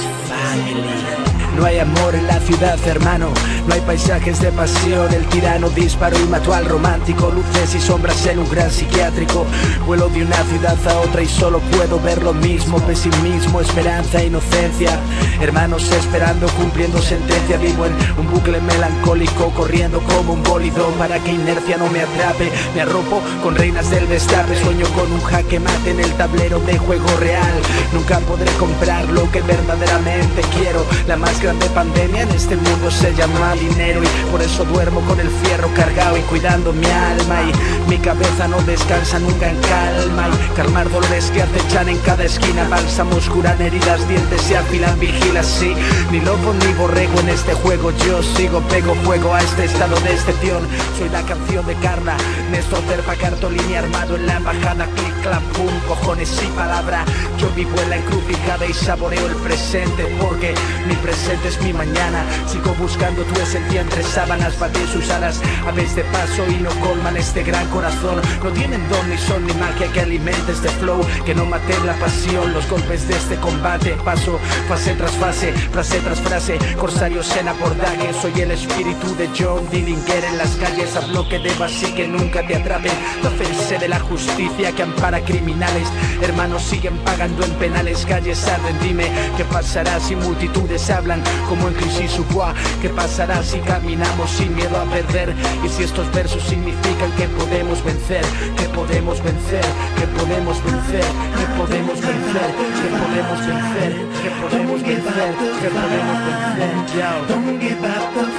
family. No hay amor en la ciudad, hermano. No hay paisajes de pasión. El tirano disparó y mató al romántico. Luces y sombras en un gran psiquiátrico. Vuelo de una ciudad a otra y solo puedo ver lo mismo. Pesimismo, esperanza, inocencia. Hermanos esperando, cumpliendo sentencia. Vivo en un bucle melancólico, corriendo como un bólido para que inercia no me atrape. Me arropo con reinas del destape. Sueño con un jaque mate en el tablero de juego real. Nunca podré comprar lo que verdaderamente quiero. La más grande pandemia en este mundo se llama dinero. Y por eso duermo con el fierro cargado y cuidando mi alma. Y mi cabeza no descansa nunca en calma. Y calmar dolores que acechan en cada esquina. Bálsamos curan heridas, dientes se afilan, vigilas, sí. Ni lobo ni borrego en este juego. Yo sigo, pego fuego a este estado de excepción. Soy la canción de Carla, Néstor Terpa, Cartolini armado en la embajada. Clic, clap, pum, cojones y palabra. Yo vivo en la encrucijada y saboreo el presente, porque mi presente es mi mañana. Sigo buscando tu esencia entre sábanas. Batir sus alas, aves de paso y no colman este gran corazón. No tienen don ni son ni magia que alimente este flow. Que no mate la pasión, los golpes de este combate. Paso, fase tras fase, frase tras frase. Corsarios en abordaje. Soy el espíritu de John Dillinger en las calles. Hablo que debas y que nunca te atrapen. Defense de la justicia que ampara criminales. Hermanos siguen pagando en penales. Calles arden, dime qué pasará si multitudes hablan como en crisis Subois. ¿Qué pasará si caminamos sin miedo a perder? Y si estos versos significan que podemos vencer, que podemos vencer, que podemos vencer, que podemos vencer, que podemos vencer, que podemos vencer, que podemos vencer. Don't give up the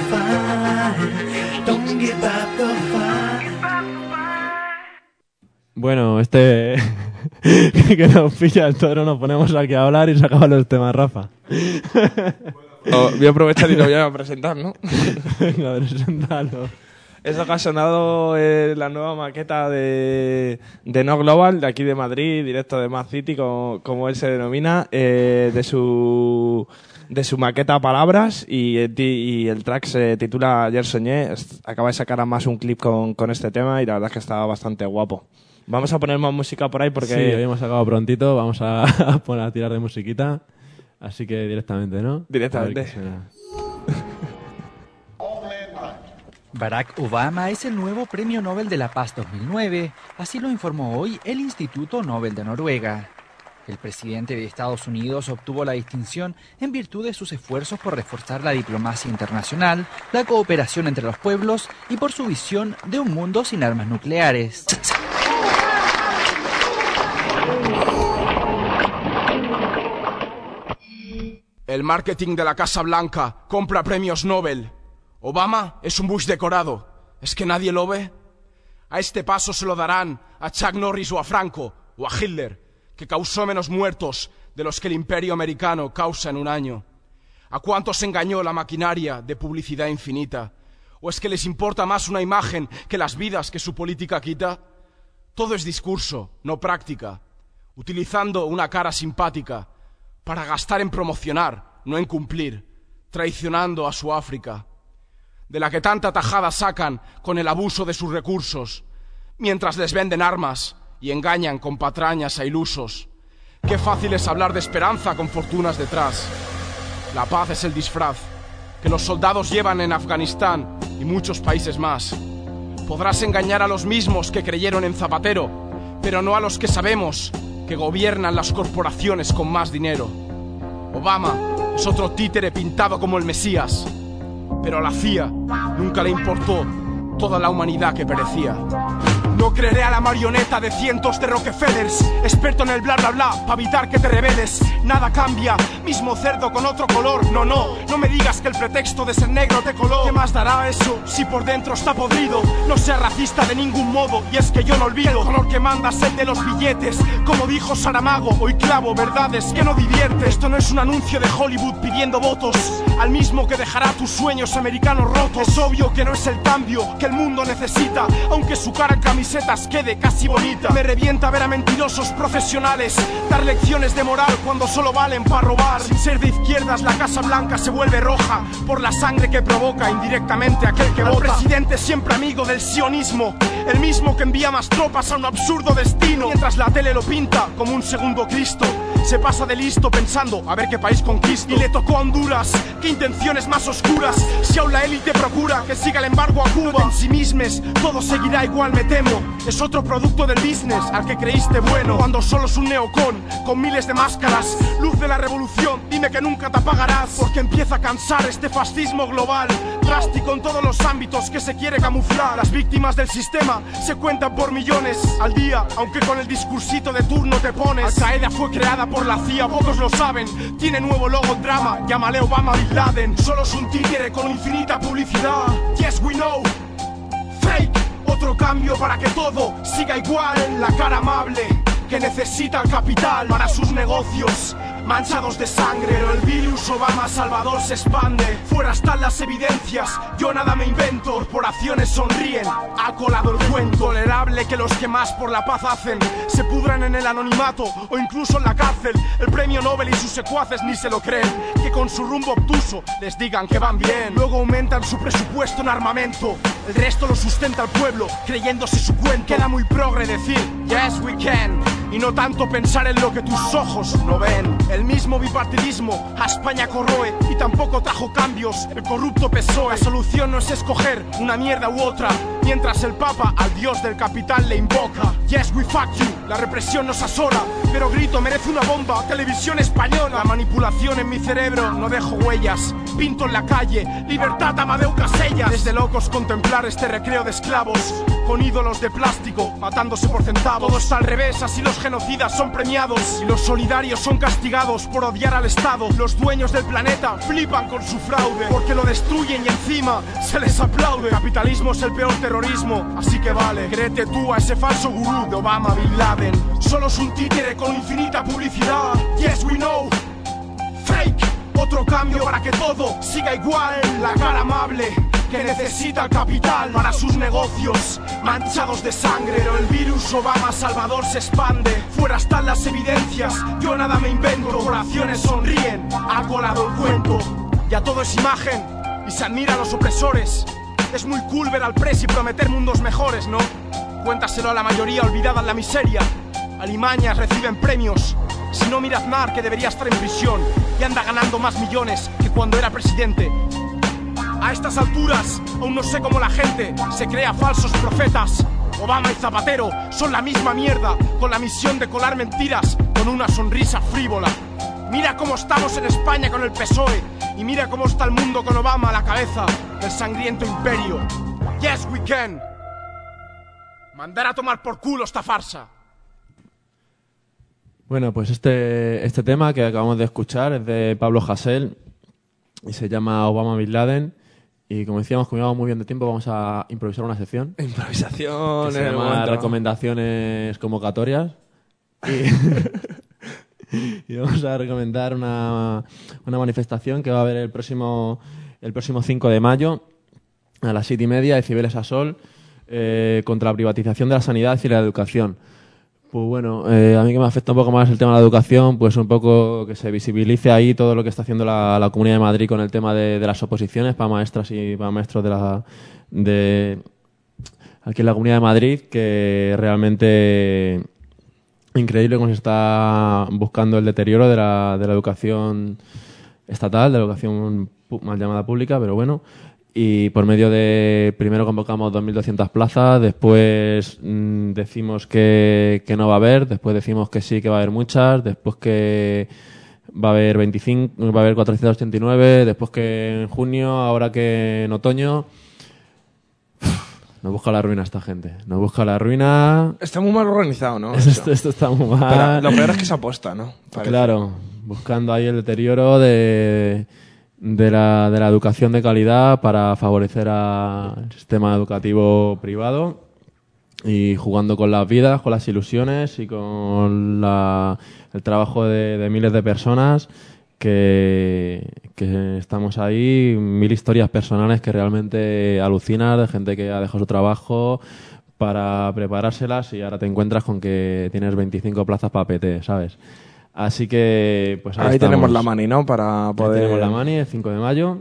fight, don't give up the fight. Bueno, que nos pilla el toro, nos ponemos aquí a hablar y se acaban los temas, Rafa. Voy a aprovechar y lo voy a presentar, ¿no? Venga, preséntalo. Eso que ha sonado la nueva maqueta de No Global, de aquí de Madrid, directo de Mad City, como él se denomina, de su maqueta Palabras, y el track se titula Ayer Soñé. Acaba de sacar además un clip con este tema y la verdad es que está bastante guapo. Vamos a poner más música por ahí porque... Sí, hoy hemos acabado prontito, vamos a poner a tirar de musiquita, así que directamente, ¿no? Directamente. Barack Obama es el nuevo Premio Nobel de la Paz 2009, así lo informó hoy el Instituto Nobel de Noruega. El presidente de Estados Unidos obtuvo la distinción en virtud de sus esfuerzos por reforzar la diplomacia internacional, la cooperación entre los pueblos y por su visión de un mundo sin armas nucleares. El marketing de la Casa Blanca compra premios Nobel. Obama es un Bush decorado. ¿Es que nadie lo ve? A este paso se lo darán a Chuck Norris o a Franco o a Hitler, que causó menos muertos de los que el imperio americano causa en un año. ¿A cuántos engañó la maquinaria de publicidad infinita? ¿O es que les importa más una imagen que las vidas que su política quita? Todo es discurso, no práctica, utilizando una cara simpática para gastar en promocionar, no en cumplir, traicionando a su África, de la que tanta tajada sacan con el abuso de sus recursos, mientras les venden armas y engañan con patrañas a ilusos. Qué fácil es hablar de esperanza con fortunas detrás. La paz es el disfraz que los soldados llevan en Afganistán y muchos países más. Podrás engañar a los mismos que creyeron en Zapatero, pero no a los que sabemos que gobiernan las corporaciones con más dinero. Obama es otro títere pintado como el Mesías, pero a la CIA nunca le importó toda la humanidad que perecía. No creeré a la marioneta de cientos de Rockefellers, experto en el bla bla bla, para evitar que te rebeles. Nada cambia, mismo cerdo con otro color. No me digas que el pretexto de ser negro te coló. ¿Qué más dará eso si por dentro está podrido? No seas racista de ningún modo, y es que yo no olvido. El color que manda es el de los billetes, como dijo Saramago. Hoy clavo verdades que no divierte. Esto no es un anuncio de Hollywood pidiendo votos al mismo que dejará tus sueños americanos rotos. Es obvio que no es el cambio que el mundo necesita, aunque su cara en camiseta pesetas quede casi bonita. Me revienta ver a mentirosos profesionales dar lecciones de moral cuando solo valen para robar. Sin ser de izquierdas la Casa Blanca se vuelve roja por la sangre que provoca indirectamente aquel que vota. El presidente siempre amigo del sionismo, el mismo que envía más tropas a un absurdo destino. Mientras la tele lo pinta como un segundo Cristo, se pasa de listo pensando a ver qué país conquisto. Y le tocó a Honduras, qué intenciones más oscuras. Si aún la élite procura que siga el embargo a Cuba, en sí mismes todo seguirá igual, me temo. Es otro producto del business al que creíste bueno, cuando solo es un neocon con miles de máscaras. Luz de la revolución, dime que nunca te apagarás, porque empieza a cansar este fascismo global, drástico en todos los ámbitos que se quiere camuflar. Las víctimas del sistema se cuentan por millones al día, aunque con el discursito de turno te pones. Al Qaeda fue creada por la CIA, pocos lo saben. Tiene nuevo logo en drama, llámale Obama Bin Laden. Solo es un títere con infinita publicidad. Yes we know, fake. Otro cambio para que todo siga igual. La cara amable que necesita el capital para sus negocios manchados de sangre. Pero el virus Obama Salvador se expande. Fuera están las evidencias, yo nada me invento. Corporaciones sonríen, ha colado el cuento. Tolerable que los que más por la paz hacen se pudran en el anonimato o incluso en la cárcel. El premio Nobel y sus secuaces ni se lo creen, que con su rumbo obtuso les digan que van bien. Luego aumentan su presupuesto en armamento, el resto lo sustenta el pueblo creyéndose su cuento. Queda muy progre decir yes we can y no tanto pensar en lo que tus ojos no ven. El mismo bipartidismo a España corroe y tampoco trajo cambios el corrupto PSOE. La solución no es escoger una mierda u otra, mientras el Papa al dios del capital le invoca. Yes we fuck you, la represión nos asora, pero grito merece una bomba, televisión española. La manipulación en mi cerebro no dejo huellas, pinto en la calle, libertad Amadeu Casella. Desde locos contemplar este recreo de esclavos, con ídolos de plástico matándose por centavos. Todo está al revés, así los genocidas son premiados y los solidarios son castigados por odiar al Estado. Los dueños del planeta flipan con su fraude, porque lo destruyen y encima se les aplaude. El capitalismo es el peor terrorismo, así que vale, créete tú a ese falso gurú de Obama Bin Laden. Solo es un títere con infinita publicidad. Yes we know, fake. Otro cambio para que todo siga igual. La cara amable que necesita el capital para sus negocios manchados de sangre. Pero el virus Obama Salvador se expande. Fuera están las evidencias, yo nada me invento. Corporaciones sonríen, ha colado el cuento. Ya todo es imagen y se admira a los opresores. Es muy cool ver al presi prometer mundos mejores, ¿no? Cuéntaselo a la mayoría olvidada en la miseria. Alimañas reciben premios. Si no, mira Aznar, que debería estar en prisión y anda ganando más millones que cuando era presidente. A estas alturas aún no sé cómo la gente se crea falsos profetas. Obama y Zapatero son la misma mierda, con la misión de colar mentiras con una sonrisa frívola. Mira cómo estamos en España con el PSOE y mira cómo está el mundo con Obama a la cabeza del sangriento imperio. Yes we can. Mandar a tomar por culo esta farsa. Bueno, pues este tema que acabamos de escuchar es de Pablo Hasél y se llama Obama Bin Laden. Y como decíamos, como llevamos muy bien de tiempo, vamos a improvisar una sección. Improvisación. Que se llama Recomendaciones Convocatorias. Y vamos a recomendar una manifestación que va a haber el próximo 5 de mayo a las 7:30, Decibeles a Sol, contra la privatización de la sanidad y la educación. Pues bueno, a mí que me afecta un poco más el tema de la educación, pues un poco que se visibilice ahí todo lo que está haciendo la Comunidad de Madrid con el tema de las oposiciones para maestras y para maestros de aquí en la Comunidad de Madrid, que realmente increíble cómo se está buscando el deterioro de la educación estatal, de la educación mal llamada pública, pero bueno. Y por medio de, primero convocamos 2.200 plazas, después decimos que no va a haber, después decimos que sí, que va a haber muchas, después que va a haber 489, después que en junio, ahora que en otoño. Nos busca la ruina esta gente, nos busca la ruina. Está muy mal organizado, ¿no? Esto está muy mal. Pero lo peor es que se aposta, ¿no? Parece. Claro, buscando ahí el deterioro de la educación de calidad para favorecer al sistema educativo privado y jugando con las vidas, con las ilusiones y con el trabajo de miles de personas que estamos ahí, 1000 historias personales que realmente alucinan, de gente que ha dejado su trabajo para preparárselas y ahora te encuentras con que tienes 25 plazas para PT, ¿sabes? Así que, pues ahí estamos. tenemos la mani, ¿no? Para poder... Ahí tenemos la mani, el 5 de mayo,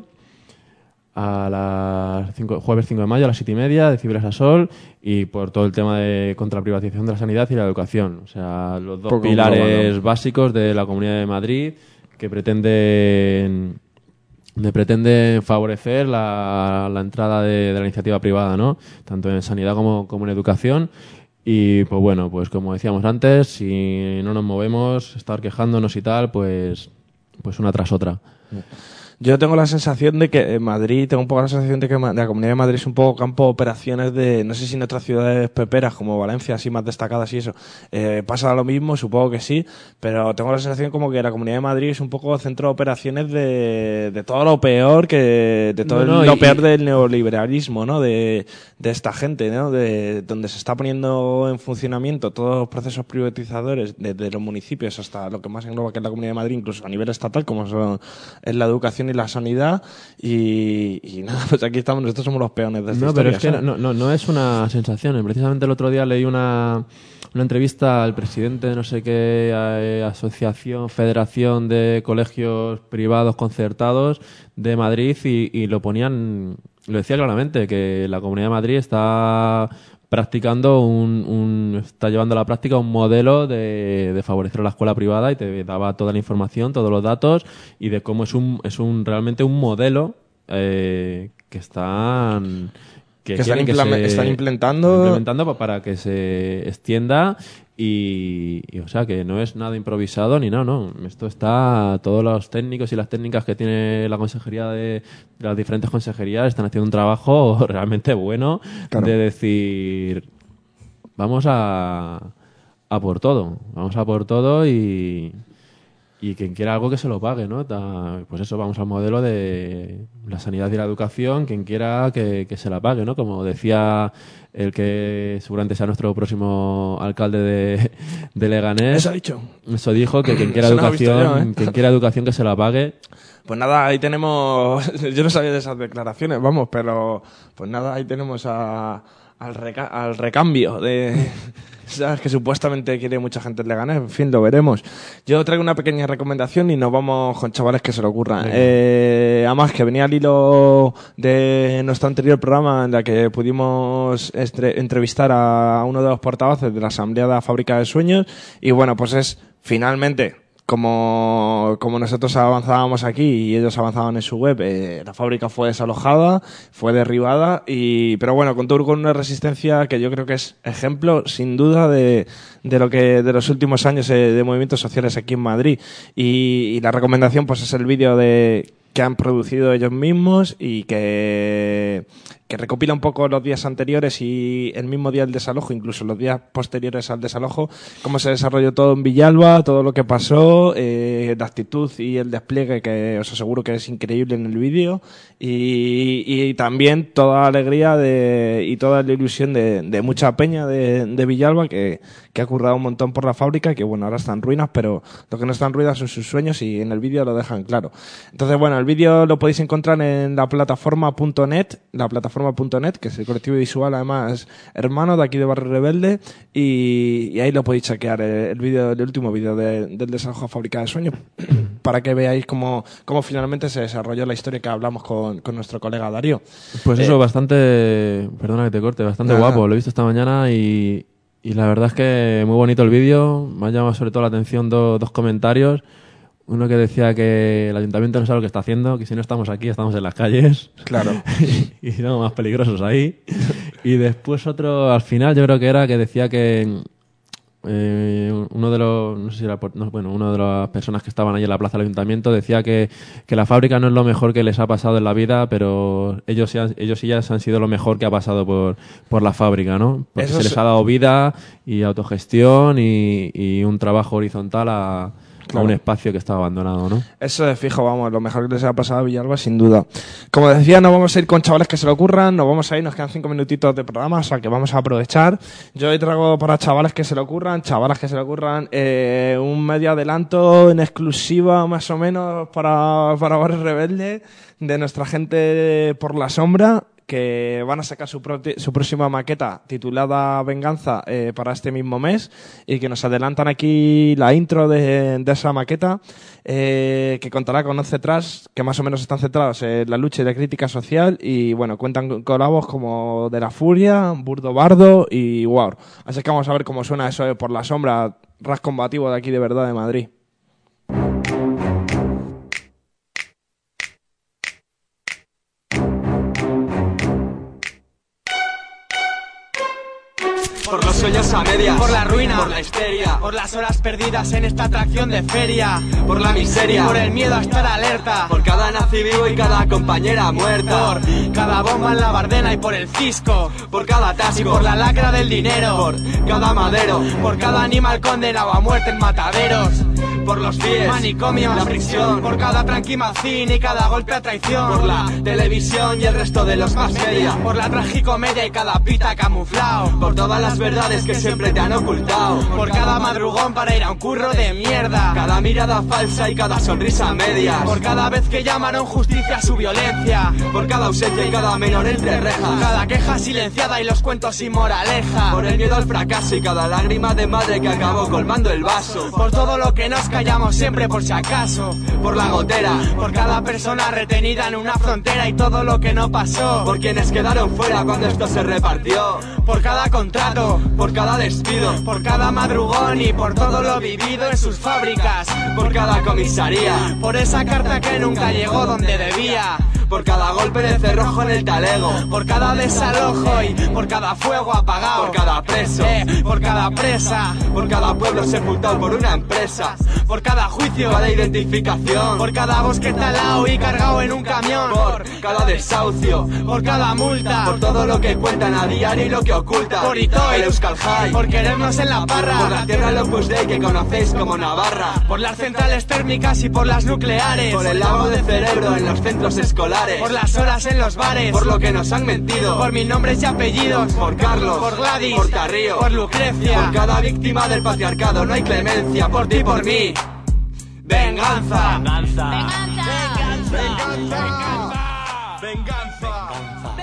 jueves 5 de mayo a las 7:30, Decibeles a Sol, y por todo el tema de contra la privatización de la sanidad y la educación. O sea, los dos pilares básicos de la Comunidad de Madrid que pretenden favorecer la entrada de la iniciativa privada, ¿no? Tanto en sanidad como en educación. Y pues bueno, pues como decíamos antes, si no nos movemos, estar quejándonos y tal, pues una tras otra. Yo tengo la sensación de que en Madrid, tengo un poco la sensación de que la Comunidad de Madrid es un poco campo de operaciones de, no sé si en otras ciudades peperas como Valencia, así más destacadas y eso, pasa lo mismo, supongo que sí, pero tengo la sensación como que la Comunidad de Madrid es un poco centro de operaciones de todo lo peor lo peor del neoliberalismo, ¿no? De esta gente, ¿no? De donde se está poniendo en funcionamiento todos los procesos privatizadores desde los municipios hasta lo que más engloba que es la Comunidad de Madrid, incluso a nivel estatal, como es la educación y la sanidad, y nada, pues aquí estamos, nosotros somos los peones de esta historia. Pero es que no es una sensación. Precisamente el otro día leí una entrevista al presidente de no sé qué federación de colegios privados concertados de Madrid y lo decía claramente, que la Comunidad de Madrid está practicando está llevando a la práctica un modelo de favorecer a la escuela privada, y te daba toda la información, todos los datos, y de cómo es realmente un modelo que están implementando para que se extienda y o sea que no es nada improvisado ni nada, no. Esto está, todos los técnicos y las técnicas que tiene la consejería de las diferentes consejerías están haciendo un trabajo realmente bueno, claro, de decir vamos a por todo y quien quiera algo que se lo pague, ¿no? Pues eso, vamos al modelo de la sanidad y la educación, quien quiera que se la pague, ¿no? Como decía el que seguramente sea nuestro próximo alcalde de Leganés. Eso ha dicho. Eso dijo, que quien quiera educación, quien quiera educación que se la pague. Pues nada, ahí tenemos... Yo no sabía de esas declaraciones, vamos, pero pues nada, ahí tenemos al recambio de... ¿Sabes? Que supuestamente quiere mucha gente en Leganés. En fin, lo veremos. Yo traigo una pequeña recomendación y nos vamos con chavales que se lo ocurran. Además, que venía al hilo de nuestro anterior programa en la que pudimos entrevistar a uno de los portavoces de la Asamblea de la Fábrica de Sueños. Y bueno, pues es finalmente... Como nosotros avanzábamos aquí y ellos avanzaban en su web, la fábrica fue desalojada, fue derribada, pero bueno, contó con una resistencia que yo creo que es ejemplo, sin duda, de los últimos años de movimientos sociales aquí en Madrid. Y la recomendación pues es el vídeo que han producido ellos mismos y que recopila un poco los días anteriores y el mismo día del desalojo, incluso los días posteriores al desalojo, cómo se desarrolló todo en Villalba, todo lo que pasó, la actitud y el despliegue que os aseguro que es increíble en el vídeo, y también toda la alegría y toda la ilusión de mucha peña de Villalba que ha currado un montón por la fábrica y que bueno, ahora está en ruinas, pero lo que no está en ruinas son sus sueños y en el vídeo lo dejan claro. Entonces bueno, el vídeo lo podéis encontrar en la plataforma.net, que es el colectivo visual además hermano de aquí de Barrio Rebelde, y ahí lo podéis chequear, el último vídeo del desalojo a Fábrica de Sueños para que veáis cómo finalmente se desarrolló la historia que hablamos con nuestro colega Darío. Pues eso, bastante, perdona que te corte, bastante guapo, lo he visto esta mañana y la verdad es que muy bonito el vídeo. Me ha llamado sobre todo la atención dos comentarios. Uno que decía que el ayuntamiento no sabe lo que está haciendo, que si no estamos aquí, estamos en las calles. Claro. y estamos más peligrosos ahí. Y después otro, al final, yo creo que era que decía que uno de los, no sé si era, uno de las personas que estaban ahí en la plaza del ayuntamiento decía que la fábrica no es lo mejor que les ha pasado en la vida, pero ellos y ellas han sido lo mejor que ha pasado por la fábrica, ¿no? Porque se les ha dado vida y autogestión y un trabajo horizontal a un espacio que estaba abandonado, ¿no? Eso de fijo, vamos, lo mejor que les ha pasado a Villalba, sin duda. Como decía, no vamos a ir con chavales que se lo ocurran, nos quedan 5 minutitos de programa, o sea que vamos a aprovechar. Yo hoy traigo para chavales que se lo ocurran, un medio adelanto en exclusiva, más o menos, para Barrio Rebelde, de nuestra gente por la sombra, que van a sacar su próxima maqueta titulada Venganza para este mismo mes, y que nos adelantan aquí la intro de esa maqueta, que contará con 11 tracks que más o menos están centrados en la lucha y la crítica social, y bueno, cuentan con colabos como De La Furia, Burdo Bardo y Wow. Así que vamos a ver cómo suena eso de Por la Sombra, rap combativo de aquí de verdad de Madrid. Por los sueños a medias, por la ruina, por la histeria, por las horas perdidas en esta atracción de feria, por la miseria, por el miedo a estar alerta, por cada nazi vivo y cada compañera muerta, por cada bomba en la Bardena y por el Cisco, por cada atasco y por la lacra del dinero, por cada madero, por cada animal condenado a muerte en mataderos, por los pies, manicomios, la prisión, por cada tranquimacín y cada golpe a traición, por la televisión y el resto de los más media, por la tragicomedia y cada pita camuflado, por todas las verdades que siempre te han ocultado, por cada madrugón para ir a un curro de mierda, cada mirada falsa y cada sonrisa media, por cada vez que llamaron justicia a su violencia, por cada ausencia y cada menor entre rejas, cada queja silenciada y los cuentos sin moraleja, por el miedo al fracaso y cada lágrima de madre que acabó colmando el vaso, por todo lo que nos callamos siempre por si acaso, por la gotera, por cada persona retenida en una frontera y todo lo que no pasó, por quienes quedaron fuera cuando esto se repartió, por cada contrato, por cada despido, por cada madrugón y por todo lo vivido en sus fábricas, por cada comisaría, por esa carta que nunca llegó donde debía, por cada golpe de cerrojo en el talego, por cada desalojo y por cada fuego apagado, por cada preso, por cada presa, por cada pueblo sepultado por una empresa, por cada juicio, cada identificación, por cada bosque talado y cargado en un camión, por cada desahucio, por cada multa, por todo lo que cuentan a diario y lo que ocultan, por Itoy, el Euskal Jai, por querernos en la parra, por la tierra Opus Dei que conocéis como Navarra, por las centrales térmicas y por las nucleares, por el lavado de cerebro en los centros escolares, por las horas en los bares, por lo que nos han mentido, por mis nombres y apellidos, por Carlos, por Gladys, por Carrillo, por Lucrecia, por cada víctima del patriarcado no hay clemencia, por ti y por mí. Venganza. Venganza. Venganza. Venganza. Venganza.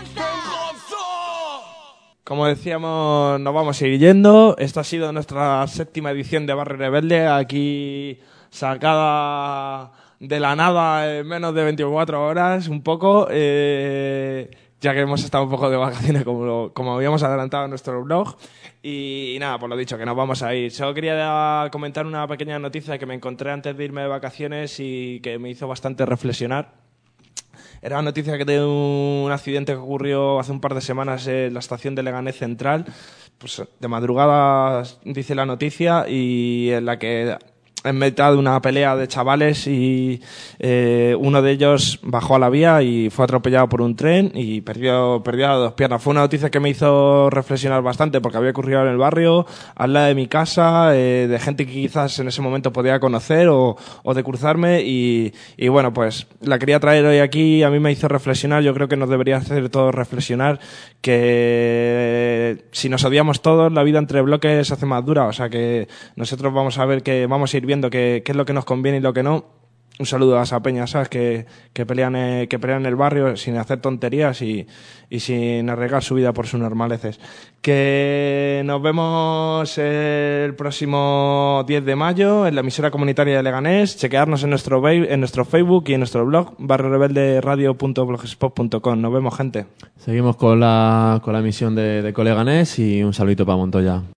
Como decíamos, nos vamos a ir yendo. Esta ha sido nuestra 7ª edición de Barrio Rebelde, aquí sacada de la nada en menos de 24 horas, un poco, ya que hemos estado un poco de vacaciones, como habíamos adelantado en nuestro blog. Y nada, por lo dicho, que nos vamos a ir. Solo quería comentar una pequeña noticia que me encontré antes de irme de vacaciones y que me hizo bastante reflexionar. Era una noticia que de un accidente que ocurrió hace un par de semanas en la estación de Leganés Central. Pues de madrugada dice la noticia, y en la que en mitad de una pelea de chavales y uno de ellos bajó a la vía y fue atropellado por un tren y perdió las 2 piernas. Fue una noticia que me hizo reflexionar bastante porque había ocurrido en el barrio, al lado de mi casa, de gente que quizás en ese momento podía conocer o de cruzarme, y bueno, pues la quería traer hoy aquí. A mí me hizo reflexionar. Yo creo que nos debería hacer todos reflexionar que si nos odiamos todos, la vida entre bloques se hace más dura. O sea que nosotros vamos a ver que vamos a ir viendo qué es lo que nos conviene y lo que no. Un saludo a esa peña, ¿sabes? Que pelean en el barrio sin hacer tonterías y sin arriesgar su vida por sus normaleces. Que nos vemos el próximo 10 de mayo en la emisora comunitaria de Leganés. Chequearnos en nuestro Facebook y en nuestro blog barriorebelderadio.blogspot.com. Nos vemos, gente. Seguimos con la emisión de Coleganés y un saludito para Montoya.